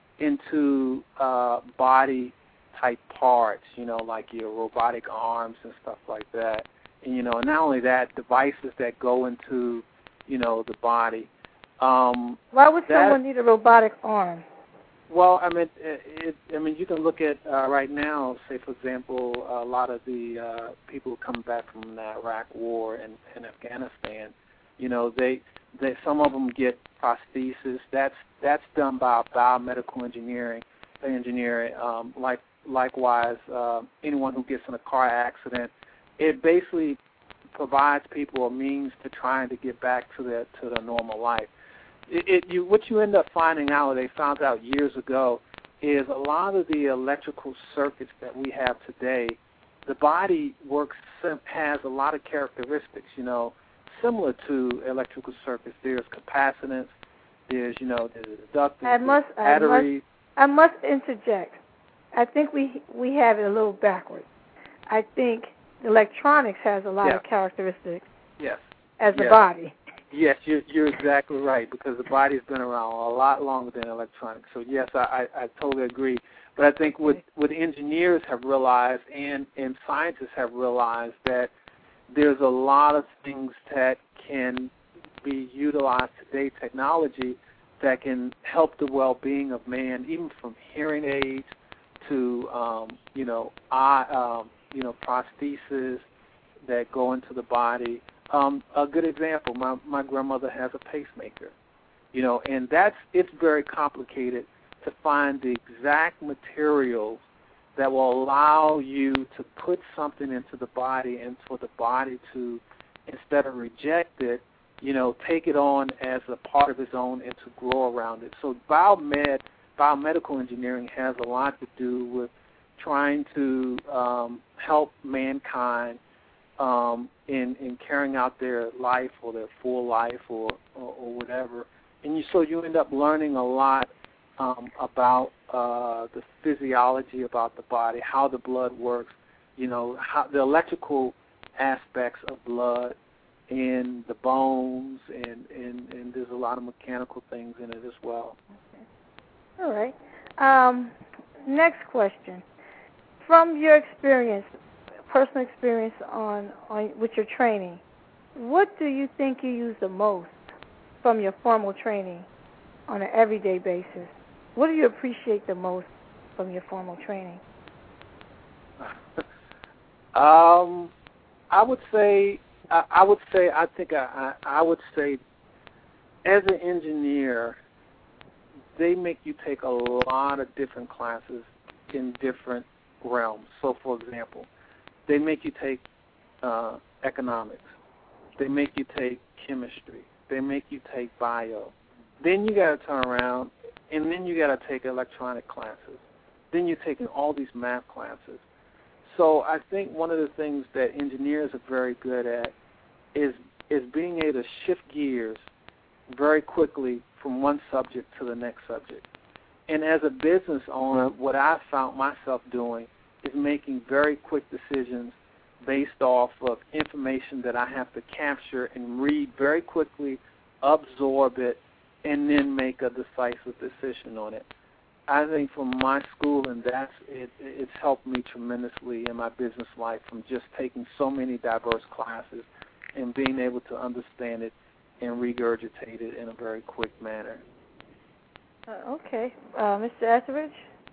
into uh, body-type parts. You know, like your robotic arms and stuff like that. And, you know, not only that, devices that go into, you know, the body. Um, Why would that, someone need a robotic arm? Well, I mean, it, it, I mean, you can look at uh, right now, say, for example, a lot of the uh, people coming back from the Iraq War and, and Afghanistan. You know, they, they some of them get prosthesis. That's that's done by biomedical engineering. Engineering, um, like likewise, uh, anyone who gets in a car accident. It basically provides people a means to trying to get back to their to their normal life. It, it you what you end up finding out, they found out years ago, is a lot of the electrical circuits that we have today, the body works has a lot of characteristics, you know, similar to electrical circuits. There's capacitance, there's you know there's inductance, I must, there's batteries. I must, I must interject. I think we we have it a little backwards. I think electronics has a lot yeah. of characteristics yes. as yes. the body. Yes, you're, you're exactly right, because the body's been around a lot longer than electronics. So, yes, I, I, I totally agree. But I think what, what engineers have realized and, and scientists have realized that there's a lot of things that can be utilized today, technology, that can help the well-being of man, even from hearing aids to, um, you know, eye, um, you know, prosthesis that go into the body. Um, a good example, my, my grandmother has a pacemaker, you know, and that's, it's very complicated to find the exact materials that will allow you to put something into the body and for the body to, instead of reject it, you know, take it on as a part of its own and to grow around it. So biomed, biomedical engineering has a lot to do with trying to um, help mankind um, in, in carrying out their life or their full life or, or, or whatever. And you, so you end up learning a lot um, about uh, the physiology about the body, how the blood works, you know, how the electrical aspects of blood and the bones, and, and, and there's a lot of mechanical things in it as well. Okay. All right. Um, next question. From your experience, personal experience on, on with your training, what do you think you use the most from your formal training on an everyday basis? What do you appreciate the most from your formal training? um, I would say, I, I would say, I think I, I, I would say, as an engineer, they make you take a lot of different classes in different realms. So, for example, they make you take uh, economics. They make you take chemistry. They make you take bio. Then you got to turn around, and then you got to take electronic classes. Then you're taking all these math classes. So I think one of the things that engineers are very good at is is being able to shift gears very quickly from one subject to the next subject. And as a business owner, what I've found myself doing is making very quick decisions based off of information that I have to capture and read very quickly, absorb it, and then make a decisive decision on it. I think from my schooling, that's it, it's helped me tremendously in my business life from just taking so many diverse classes and being able to understand it and regurgitate it in a very quick manner. Uh, okay. Uh, Mister Etheridge,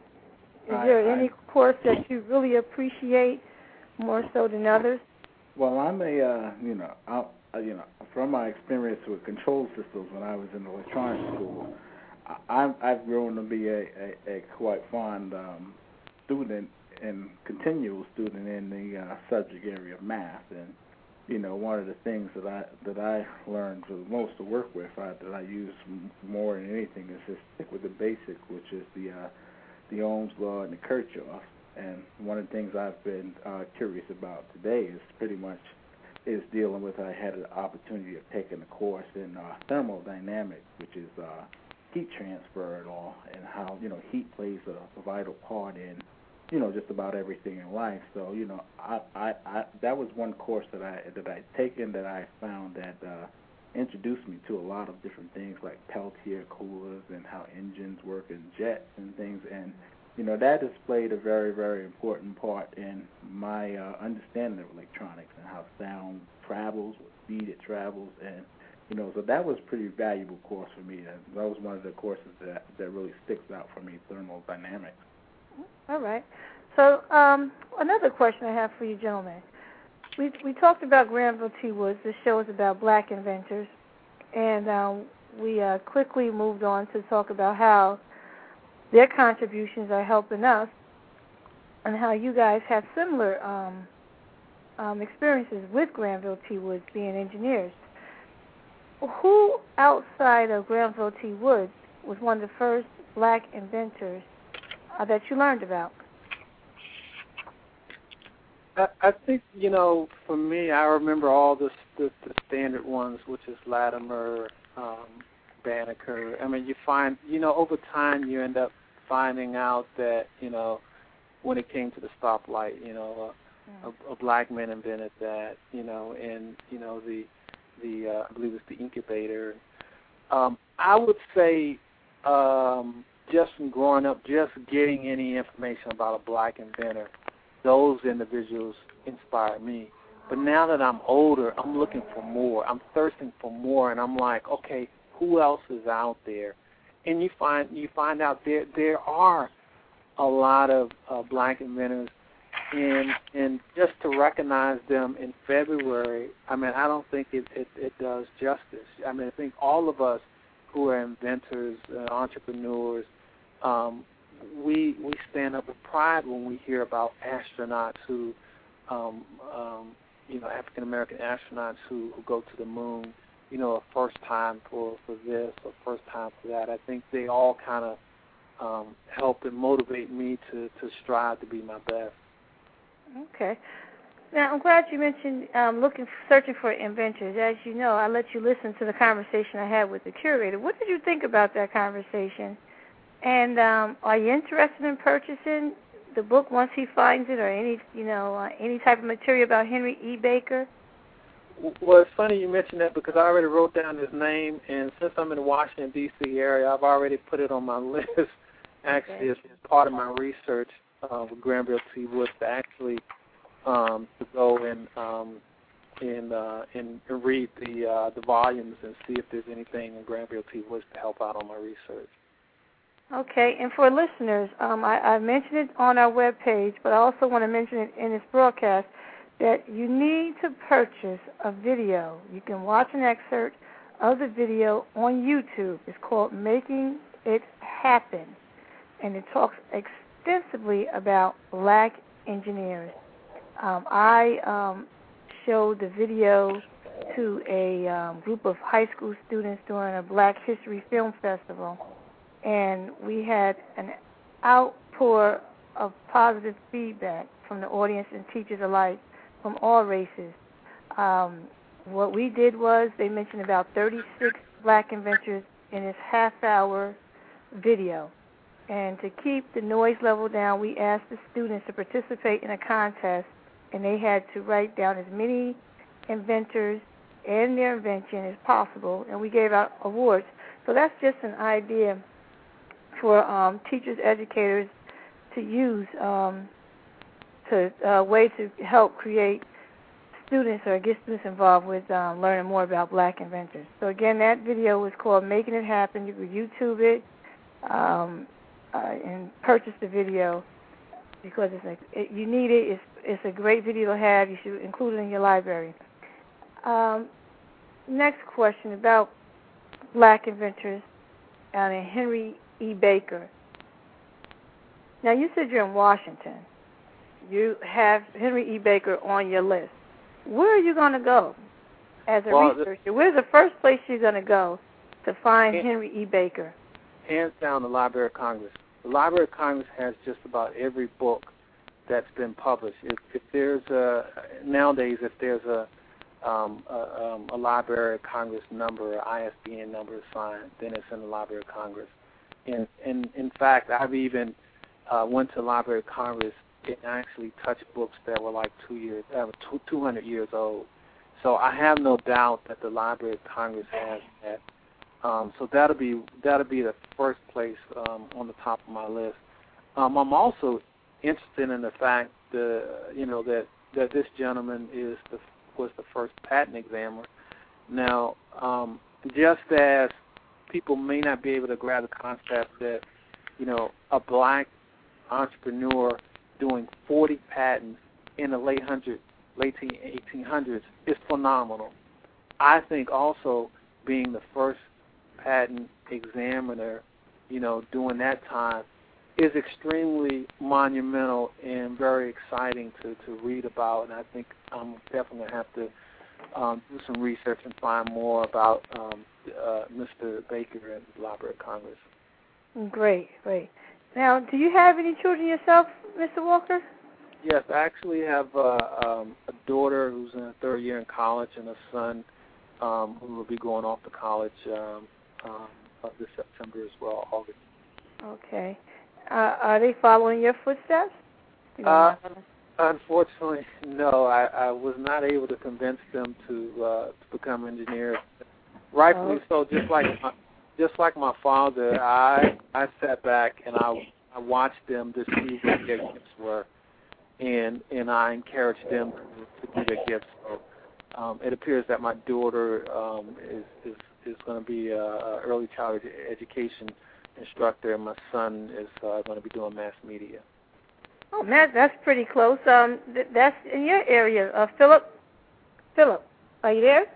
is I, there I, any course that you really appreciate more so than others? Well, I'm a, uh, you know, I, you know, from my experience with control systems when I was in electronics school, I, I've grown to be a, a, a quite fond um, student and continual student in the uh, subject area of math. And, you know, one of the things that I that I learned the most to work with, I, that I use m- more than anything, is just stick with the basic, which is the uh, the Ohm's law and the Kirchhoff. And one of the things I've been uh, curious about today is pretty much is dealing with. I had an opportunity of taking a course in uh, thermodynamics, which is uh, heat transfer and all, and how, you know, heat plays a, a vital part in, you know, just about everything in life. So, you know, I, I, I that was one course that I that I taken that I found that uh, introduced me to a lot of different things like Peltier coolers and how engines work and jets and things. And, you know, that has played a very, very important part in my uh, understanding of electronics and how sound travels, what speed it travels, and you know, so that was a pretty valuable course for me. And that was one of the courses that that really sticks out for me, thermodynamics. All right. So um, another question I have for you gentlemen. We we talked about Granville T. Woods. This show is about black inventors. And um, we uh, quickly moved on to talk about how their contributions are helping us and how you guys have similar um, um, experiences with Granville T. Woods being engineers. Who outside of Granville T. Woods was one of the first black inventors uh, that you learned about? I, I think, you know, for me, I remember all the, the, the standard ones, which is Latimer, um, Banneker. I mean, you find, you know, over time you end up finding out that, you know, when it came to the stoplight, you know, uh, mm. a, a black man invented that, you know, and, you know, the the uh, I believe it's the incubator. Um, I would say um, just from growing up, just getting any information about a black inventor, those individuals inspired me. But now that I'm older, I'm looking for more. I'm thirsting for more, and I'm like, okay, who else is out there? And you find you find out there there are a lot of uh, black inventors. And and just to recognize them in February, I mean, I don't think it, it, it does justice. I mean, I think all of us who are inventors, uh, entrepreneurs, um, we we stand up with pride when we hear about astronauts who, um, um, you know, African American astronauts who, who go to the moon. You know, a first time for for this, or first time for that. I think they all kind of um, help and motivate me to to strive to be my best. Okay. Now, I'm glad you mentioned um, looking, searching for inventors. As you know, I let you listen to the conversation I had with the curator. What did you think about that conversation? And um, are you interested in purchasing the book once he finds it, or any, you know, uh, any type of material about Henry E. Baker? Well, it's funny you mentioned that because I already wrote down his name, and since I'm in the Washington, D C area, I've already put it on my list. Actually, okay. It's part of my research uh, with Granville T. Woods to actually um, to go and um, and, uh, and read the uh, the volumes and see if there's anything in Granville T. Woods to help out on my research. Okay, and for listeners, um, I, I mentioned it on our webpage, but I also want to mention it in this broadcast, that you need to purchase a video. You can watch an excerpt of the video on YouTube. It's called Making It Happen, and it talks extensively about black engineers. Um, I um, showed the video to a um, group of high school students during a Black History Film Festival, and we had an outpour of positive feedback from the audience and teachers alike from all races. Um, what we did was they mentioned about thirty-six Black inventors in this half-hour video. And to keep the noise level down, we asked the students to participate in a contest, and they had to write down as many inventors and their invention as possible, and we gave out awards. So that's just an idea for um, teachers, educators to use um, to a uh, way to help create students or get students involved with um, learning more about Black inventors. So again, that video was called Making It Happen. You can YouTube it um, uh, and purchase the video because it's a, it, you need it. It's, it's a great video to have. You should include it in your library. Um, next question about Black inventors and Henry E. Baker. Now, you said you're in Washington. You have Henry E. Baker on your list. Where are you going to go as a well, researcher? The, Where's the first place you're going to go to find hands, Henry E. Baker? Hands down, the Library of Congress. The Library of Congress has just about every book that's been published. If, if there's a nowadays, if there's a um, a, um, a Library of Congress number, or I S B N number assigned, then it's in the Library of Congress. And, and in fact, I've even uh, went to the Library of Congress and actually touched books that were like two years, uh, two, two hundred years old. So I have no doubt that the Library of Congress has that. Um, so that'll be that'll be the first place um, on the top of my list. Um, I'm also interested in the fact that you know that, that this gentleman is the was the first patent examiner. Now, um, just as people may not be able to grab the concept that you know a Black entrepreneur doing forty patents in the late hundred, late eighteen hundreds is phenomenal. I think also being the first patent examiner, you know, during that time is extremely monumental and very exciting to, to read about. And I think I'm definitely going to have to um, do some research and find more about um, uh, Mister Baker and the Library of Congress. Great, great. Now, do you have any children yourself, Mister Walker? Yes, I actually have uh, um, a daughter who's in her third year in college and a son um, who will be going off to college um, um, uh, this September as well, August. Okay. Uh, are they following your footsteps? You uh, unfortunately, no. I, I was not able to convince them to uh, to become engineers. Rightfully oh. so. Just like my, just like my father, I I sat back and I I watched them to see what their gifts were, and and I encouraged them to, to do their gifts. So um, it appears that my daughter um, is is is going to be a, a early childhood education instructor, and my son is uh, going to be doing mass media. Oh, Matt, that's pretty close. Um, th- that's in your area. Uh, Philip, Philip, are you there?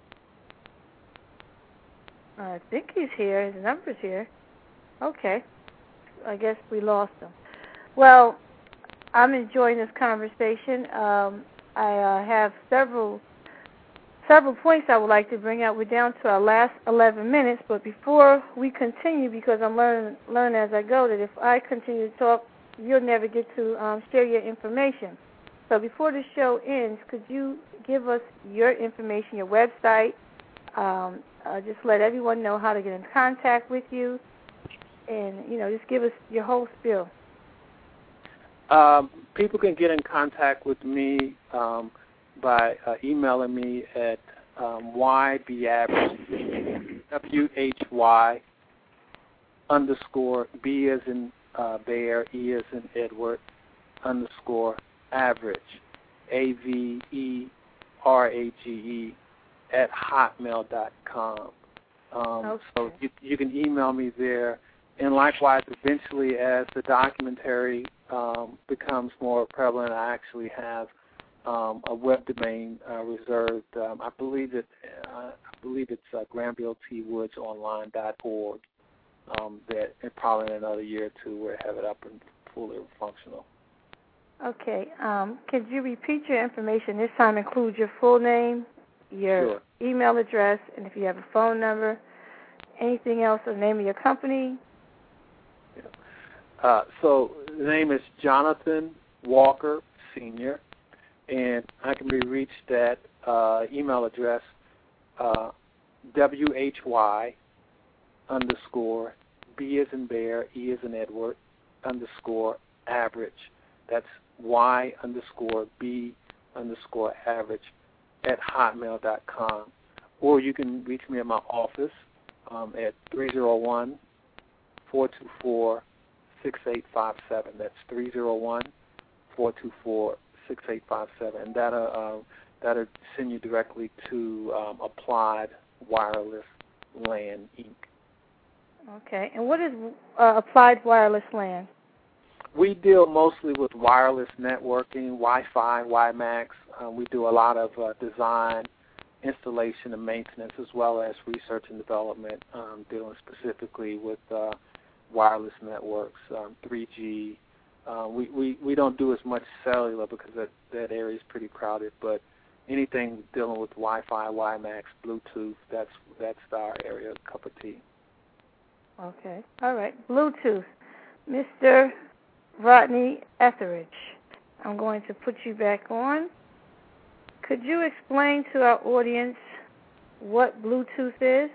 I think he's here. His number's here. Okay. I guess we lost him. Well, I'm enjoying this conversation. Um, I uh, have several several points I would like to bring out. We're down to our last eleven minutes, but before we continue, because I'm learning, learning as I go, that if I continue to talk, you'll never get to um, share your information. So before the show ends, could you give us your information, your website, um, uh, just let everyone know how to get in contact with you, and, you know, just give us your whole spiel. Um, people can get in contact with me um, by uh, emailing me at um, whyaverage, W H Y underscore B as in uh, Bear, E as in Edward, underscore average, A V E R A G E, at hotmail dot com. Um, okay. So you, you can email me there. And likewise, eventually, as the documentary um, becomes more prevalent, I actually have um, a web domain uh, reserved. Um, I believe it. Uh, I believe it's uh, granville t woods online dot org. Um, that and probably in another year or two, we'll have it up and fully functional. Okay. Um, could you repeat your information? This time include your full name, your Sure. email address, and if you have a phone number, anything else, the name of your company. Uh, so the name is Jonathan Walker Senior, and I can be reached at uh, email address uh, W H Y underscore B as in bear, E as in Edward, underscore average. That's Y underscore B underscore average at hotmail dot com. Or you can reach me at my office um, at three oh one, four two four, six eight five seven. That's three oh one, four two four, six eight five seven. And that'll, uh, that'll send you directly to um, Applied Wireless LAN, Incorporated. Okay. And what is uh, Applied Wireless LAN? We deal mostly with wireless networking, Wi-Fi, WiMAX. Uh, we do a lot of uh, design, installation, and maintenance, as well as research and development, um, dealing specifically with uh, wireless networks, um, three G. Uh, we, we, we don't do as much cellular because that, that area is pretty crowded, but anything dealing with Wi-Fi, WiMAX, Bluetooth, that's, that's our area, cup of tea. Okay. All right. Bluetooth. Mister Rodney Etheridge, I'm going to put you back on. Could you explain to our audience what Bluetooth is?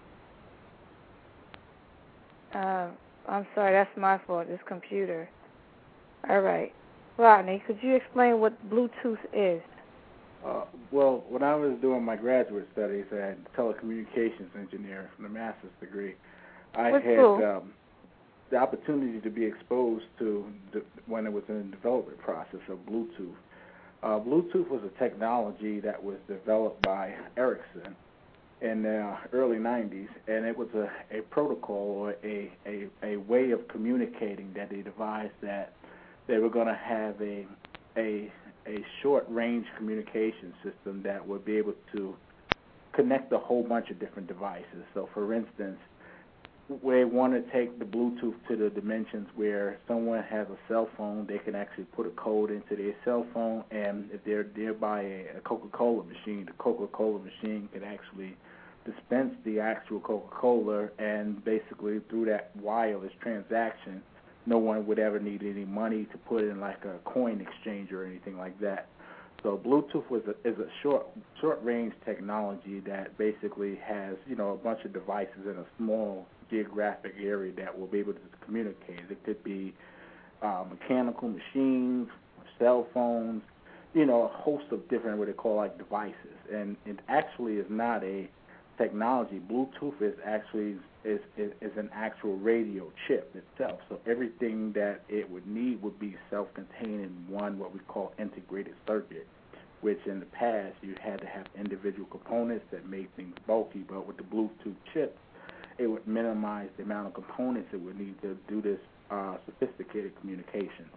Uh, I'm sorry, that's my fault, this computer. All right. Rodney, could you explain what Bluetooth is? Uh, well, when I was doing my graduate studies, I had telecommunications engineer from a master's degree. I What's had cool? um, the opportunity to be exposed to the, when it was in the development process of Bluetooth. Uh, Bluetooth was a technology that was developed by Ericsson in the early nineties, and it was a, a protocol or a, a, a way of communicating that they devised that they were going to have a, a, a short-range communication system that would be able to connect a whole bunch of different devices. So, for instance, we want to take the Bluetooth to the dimensions where someone has a cell phone, they can actually put a code into their cell phone, and if they're nearby a, a Coca-Cola machine, the Coca-Cola machine can actually dispense the actual Coca-Cola, and basically through that wireless transaction, no one would ever need any money to put in like a coin exchange or anything like that. So Bluetooth was a, is a short short range technology that basically has, you know, a bunch of devices in a small geographic area that will be able to communicate. It could be uh, mechanical machines, cell phones, you know, a host of different what they call like devices. And it actually is not a technology. Bluetooth is actually is, is, is an actual radio chip itself. So everything that it would need would be self-contained in one what we call integrated circuit, which in the past you had to have individual components that made things bulky, but with the Bluetooth chip, it would minimize the amount of components it would need to do this uh, sophisticated communications.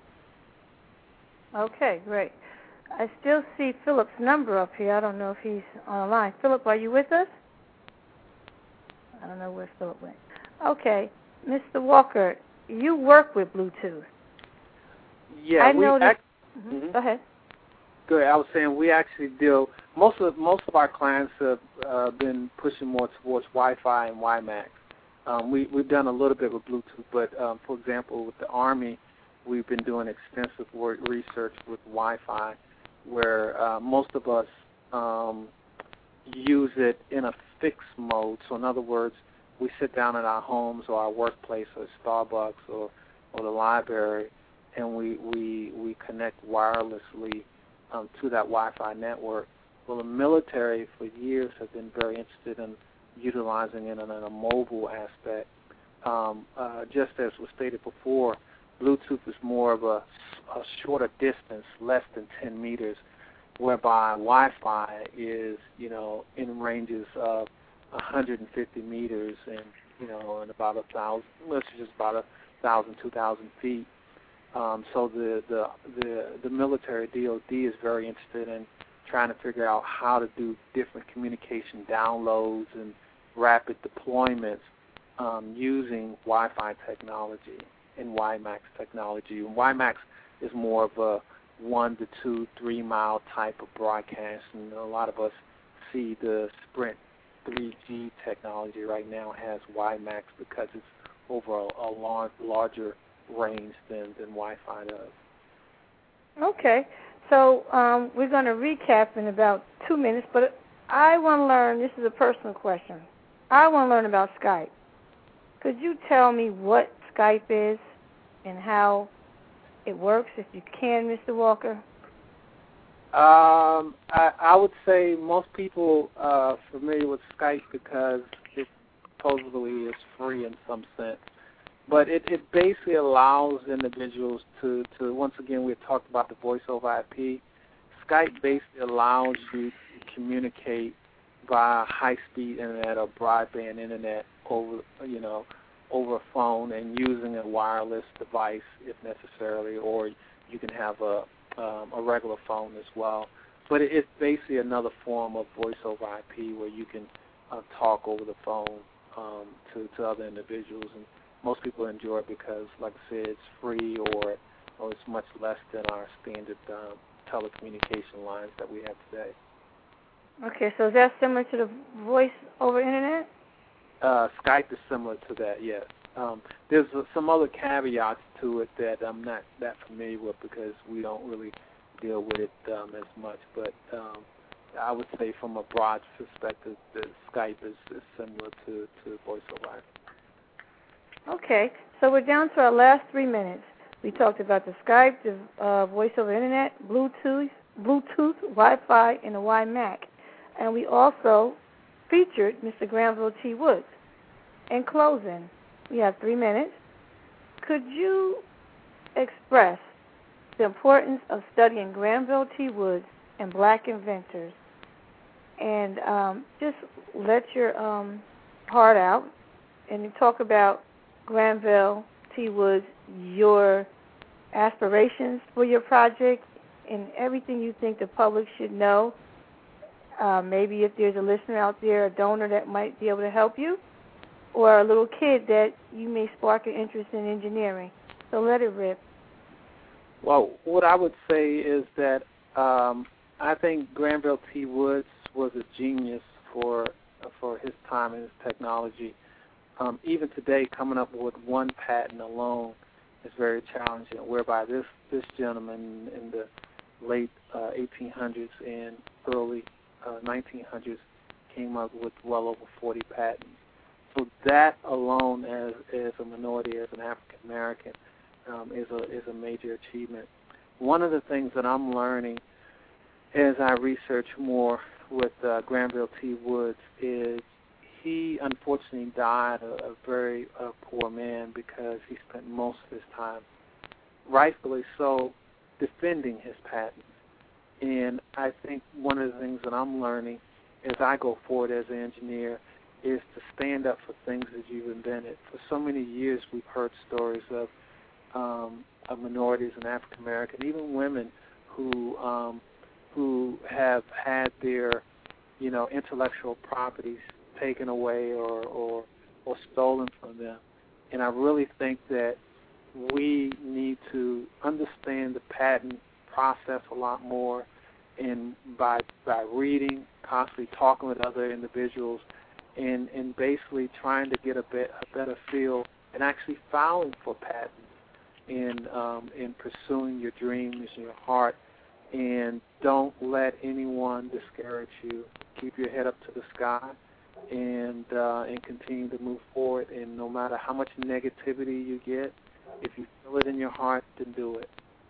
Okay, great. I still see Philip's number up here. I don't know if he's on the line. Philip, are you with us? I don't know where Philip went. Okay, Mister Walker, you work with Bluetooth. Yeah, I we noticed. act- mm-hmm. mm-hmm. Go ahead. Good. I was saying we actually deal most of most of our clients have uh, been pushing more towards Wi-Fi and WiMAX. Um, we we've done a little bit with Bluetooth, but um, for example, with the Army, we've been doing extensive work research with Wi-Fi, where uh, most of us um, use it in a fixed mode. So in other words, we sit down in our homes or our workplace or Starbucks or, or the library, and we we we connect wirelessly Um, to that Wi-Fi network. Well, the military for years have been very interested in utilizing it in a mobile aspect. Um, uh, just as was stated before, Bluetooth is more of a, a shorter distance, less than ten meters, whereby Wi-Fi is, you know, in ranges of one hundred fifty meters and, you know, and about a thousand, let's just about a thousand, two thousand feet. Um, so the, the the the military D O D is very interested in trying to figure out how to do different communication downloads and rapid deployments um, using Wi-Fi technology and WiMAX technology. And WiMAX is more of a one to two, three mile type of broadcast, and a lot of us see the Sprint three G technology right now has WiMAX because it's over a, a lar- larger range than, than Wi-Fi does. Okay, so um, we're going to recap in about two minutes, but I want to learn, this is a personal question, I want to learn about Skype. Could you tell me what Skype is and how it works, if you can, Mister Walker? Um, I, I would say most people are uh, familiar with Skype because it supposedly is free in some sense. But it, it basically allows individuals to, to, once again, we had talked about the voice over I P. Skype basically allows you to communicate via high-speed internet or broadband internet over, you know, over a phone and using a wireless device if necessary, or you can have a um, a regular phone as well. But it, it's basically another form of voice over I P where you can uh, talk over the phone um, to, to other individuals. And most people enjoy it because, like I said, it's free or, or it's much less than our standard um, telecommunication lines that we have today. Okay, so is that similar to the voice over internet? Uh, Skype is similar to that, yes. Um, there's uh, some other caveats to it that I'm not that familiar with because we don't really deal with it um, as much. But um, I would say from a broad perspective, that Skype is, is similar to, to voice over I P. Okay, so we're down to our last three minutes. We talked about the Skype, the uh, voice over internet, Bluetooth, Bluetooth, Wi-Fi, and the WiMAX. And we also featured Mister Granville T. Woods. In closing, we have three minutes. Could you express the importance of studying Granville T. Woods and black inventors, and um, just let your um, heart out and talk about Granville T. Woods, your aspirations for your project, and everything you think the public should know. Uh, maybe if there's a listener out there, a donor that might be able to help you, or a little kid that you may spark an interest in engineering. So let it rip. Well, what I would say is that um, I think Granville T. Woods was a genius for for his time and his technology. Um, even today, coming up with one patent alone is very challenging, whereby this, this gentleman in the late uh, eighteen hundreds and early uh, nineteen hundreds came up with well over forty patents. So that alone, as as a minority, as an African American, um, is a is a major achievement. One of the things that I'm learning as I research more with uh, Granville T. Woods is he unfortunately died a, a very uh, poor man because he spent most of his time, rightfully so, defending his patents. And I think one of the things that I'm learning as I go forward as an engineer is to stand up for things that you've invented. For so many years we've heard stories of, um, of minorities and African American, even women who um, who have had their, you know, intellectual properties taken away or, or or stolen from them. And I really think that we need to understand the patent process a lot more, and by by reading, constantly talking with other individuals, and, and basically trying to get a, bit, a better feel and actually filing for patents and um, and pursuing your dreams and your heart. And don't let anyone discourage you. Keep your head up to the sky and uh, and continue to move forward. And no matter how much negativity you get, if you feel it in your heart, then do it.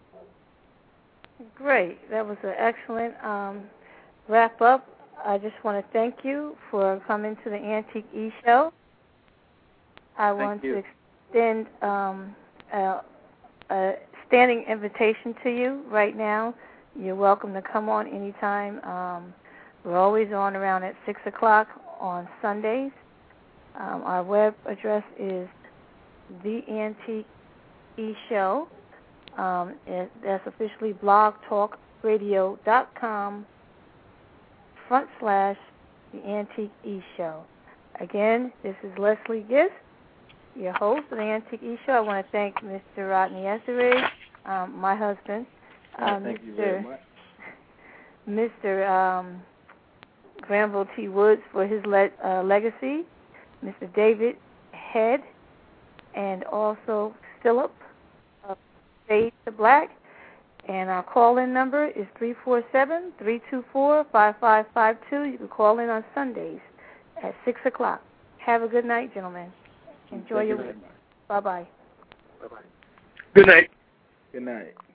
Great. That was an excellent um, wrap-up. I just want to thank you for coming to the Antique E-Show. I Thank want you. to extend um, a, a standing invitation to you right now. You're welcome to come on anytime. Um, we're always on around at six o'clock on Sundays. Um, our web address is The Antique E-Show. Um, it, that's officially blogtalkradio.com front slash The Antique E-Show. Again, this is Leslie Gist, your host of The Antique E-Show. I want to thank Mister Rodney Etheridge um, my husband, uh, um, thank Mister you very much. Mister Um, Granville T. Woods for his le- uh, legacy, Mister David Head, and also Philip of Fade to Black. And our call-in number is three four seven, three two four, five five five two. You can call in on Sundays at six o'clock. Have a good night, gentlemen. Enjoy Thank your you week. very much. Bye-bye. Bye-bye. Good night. Good night.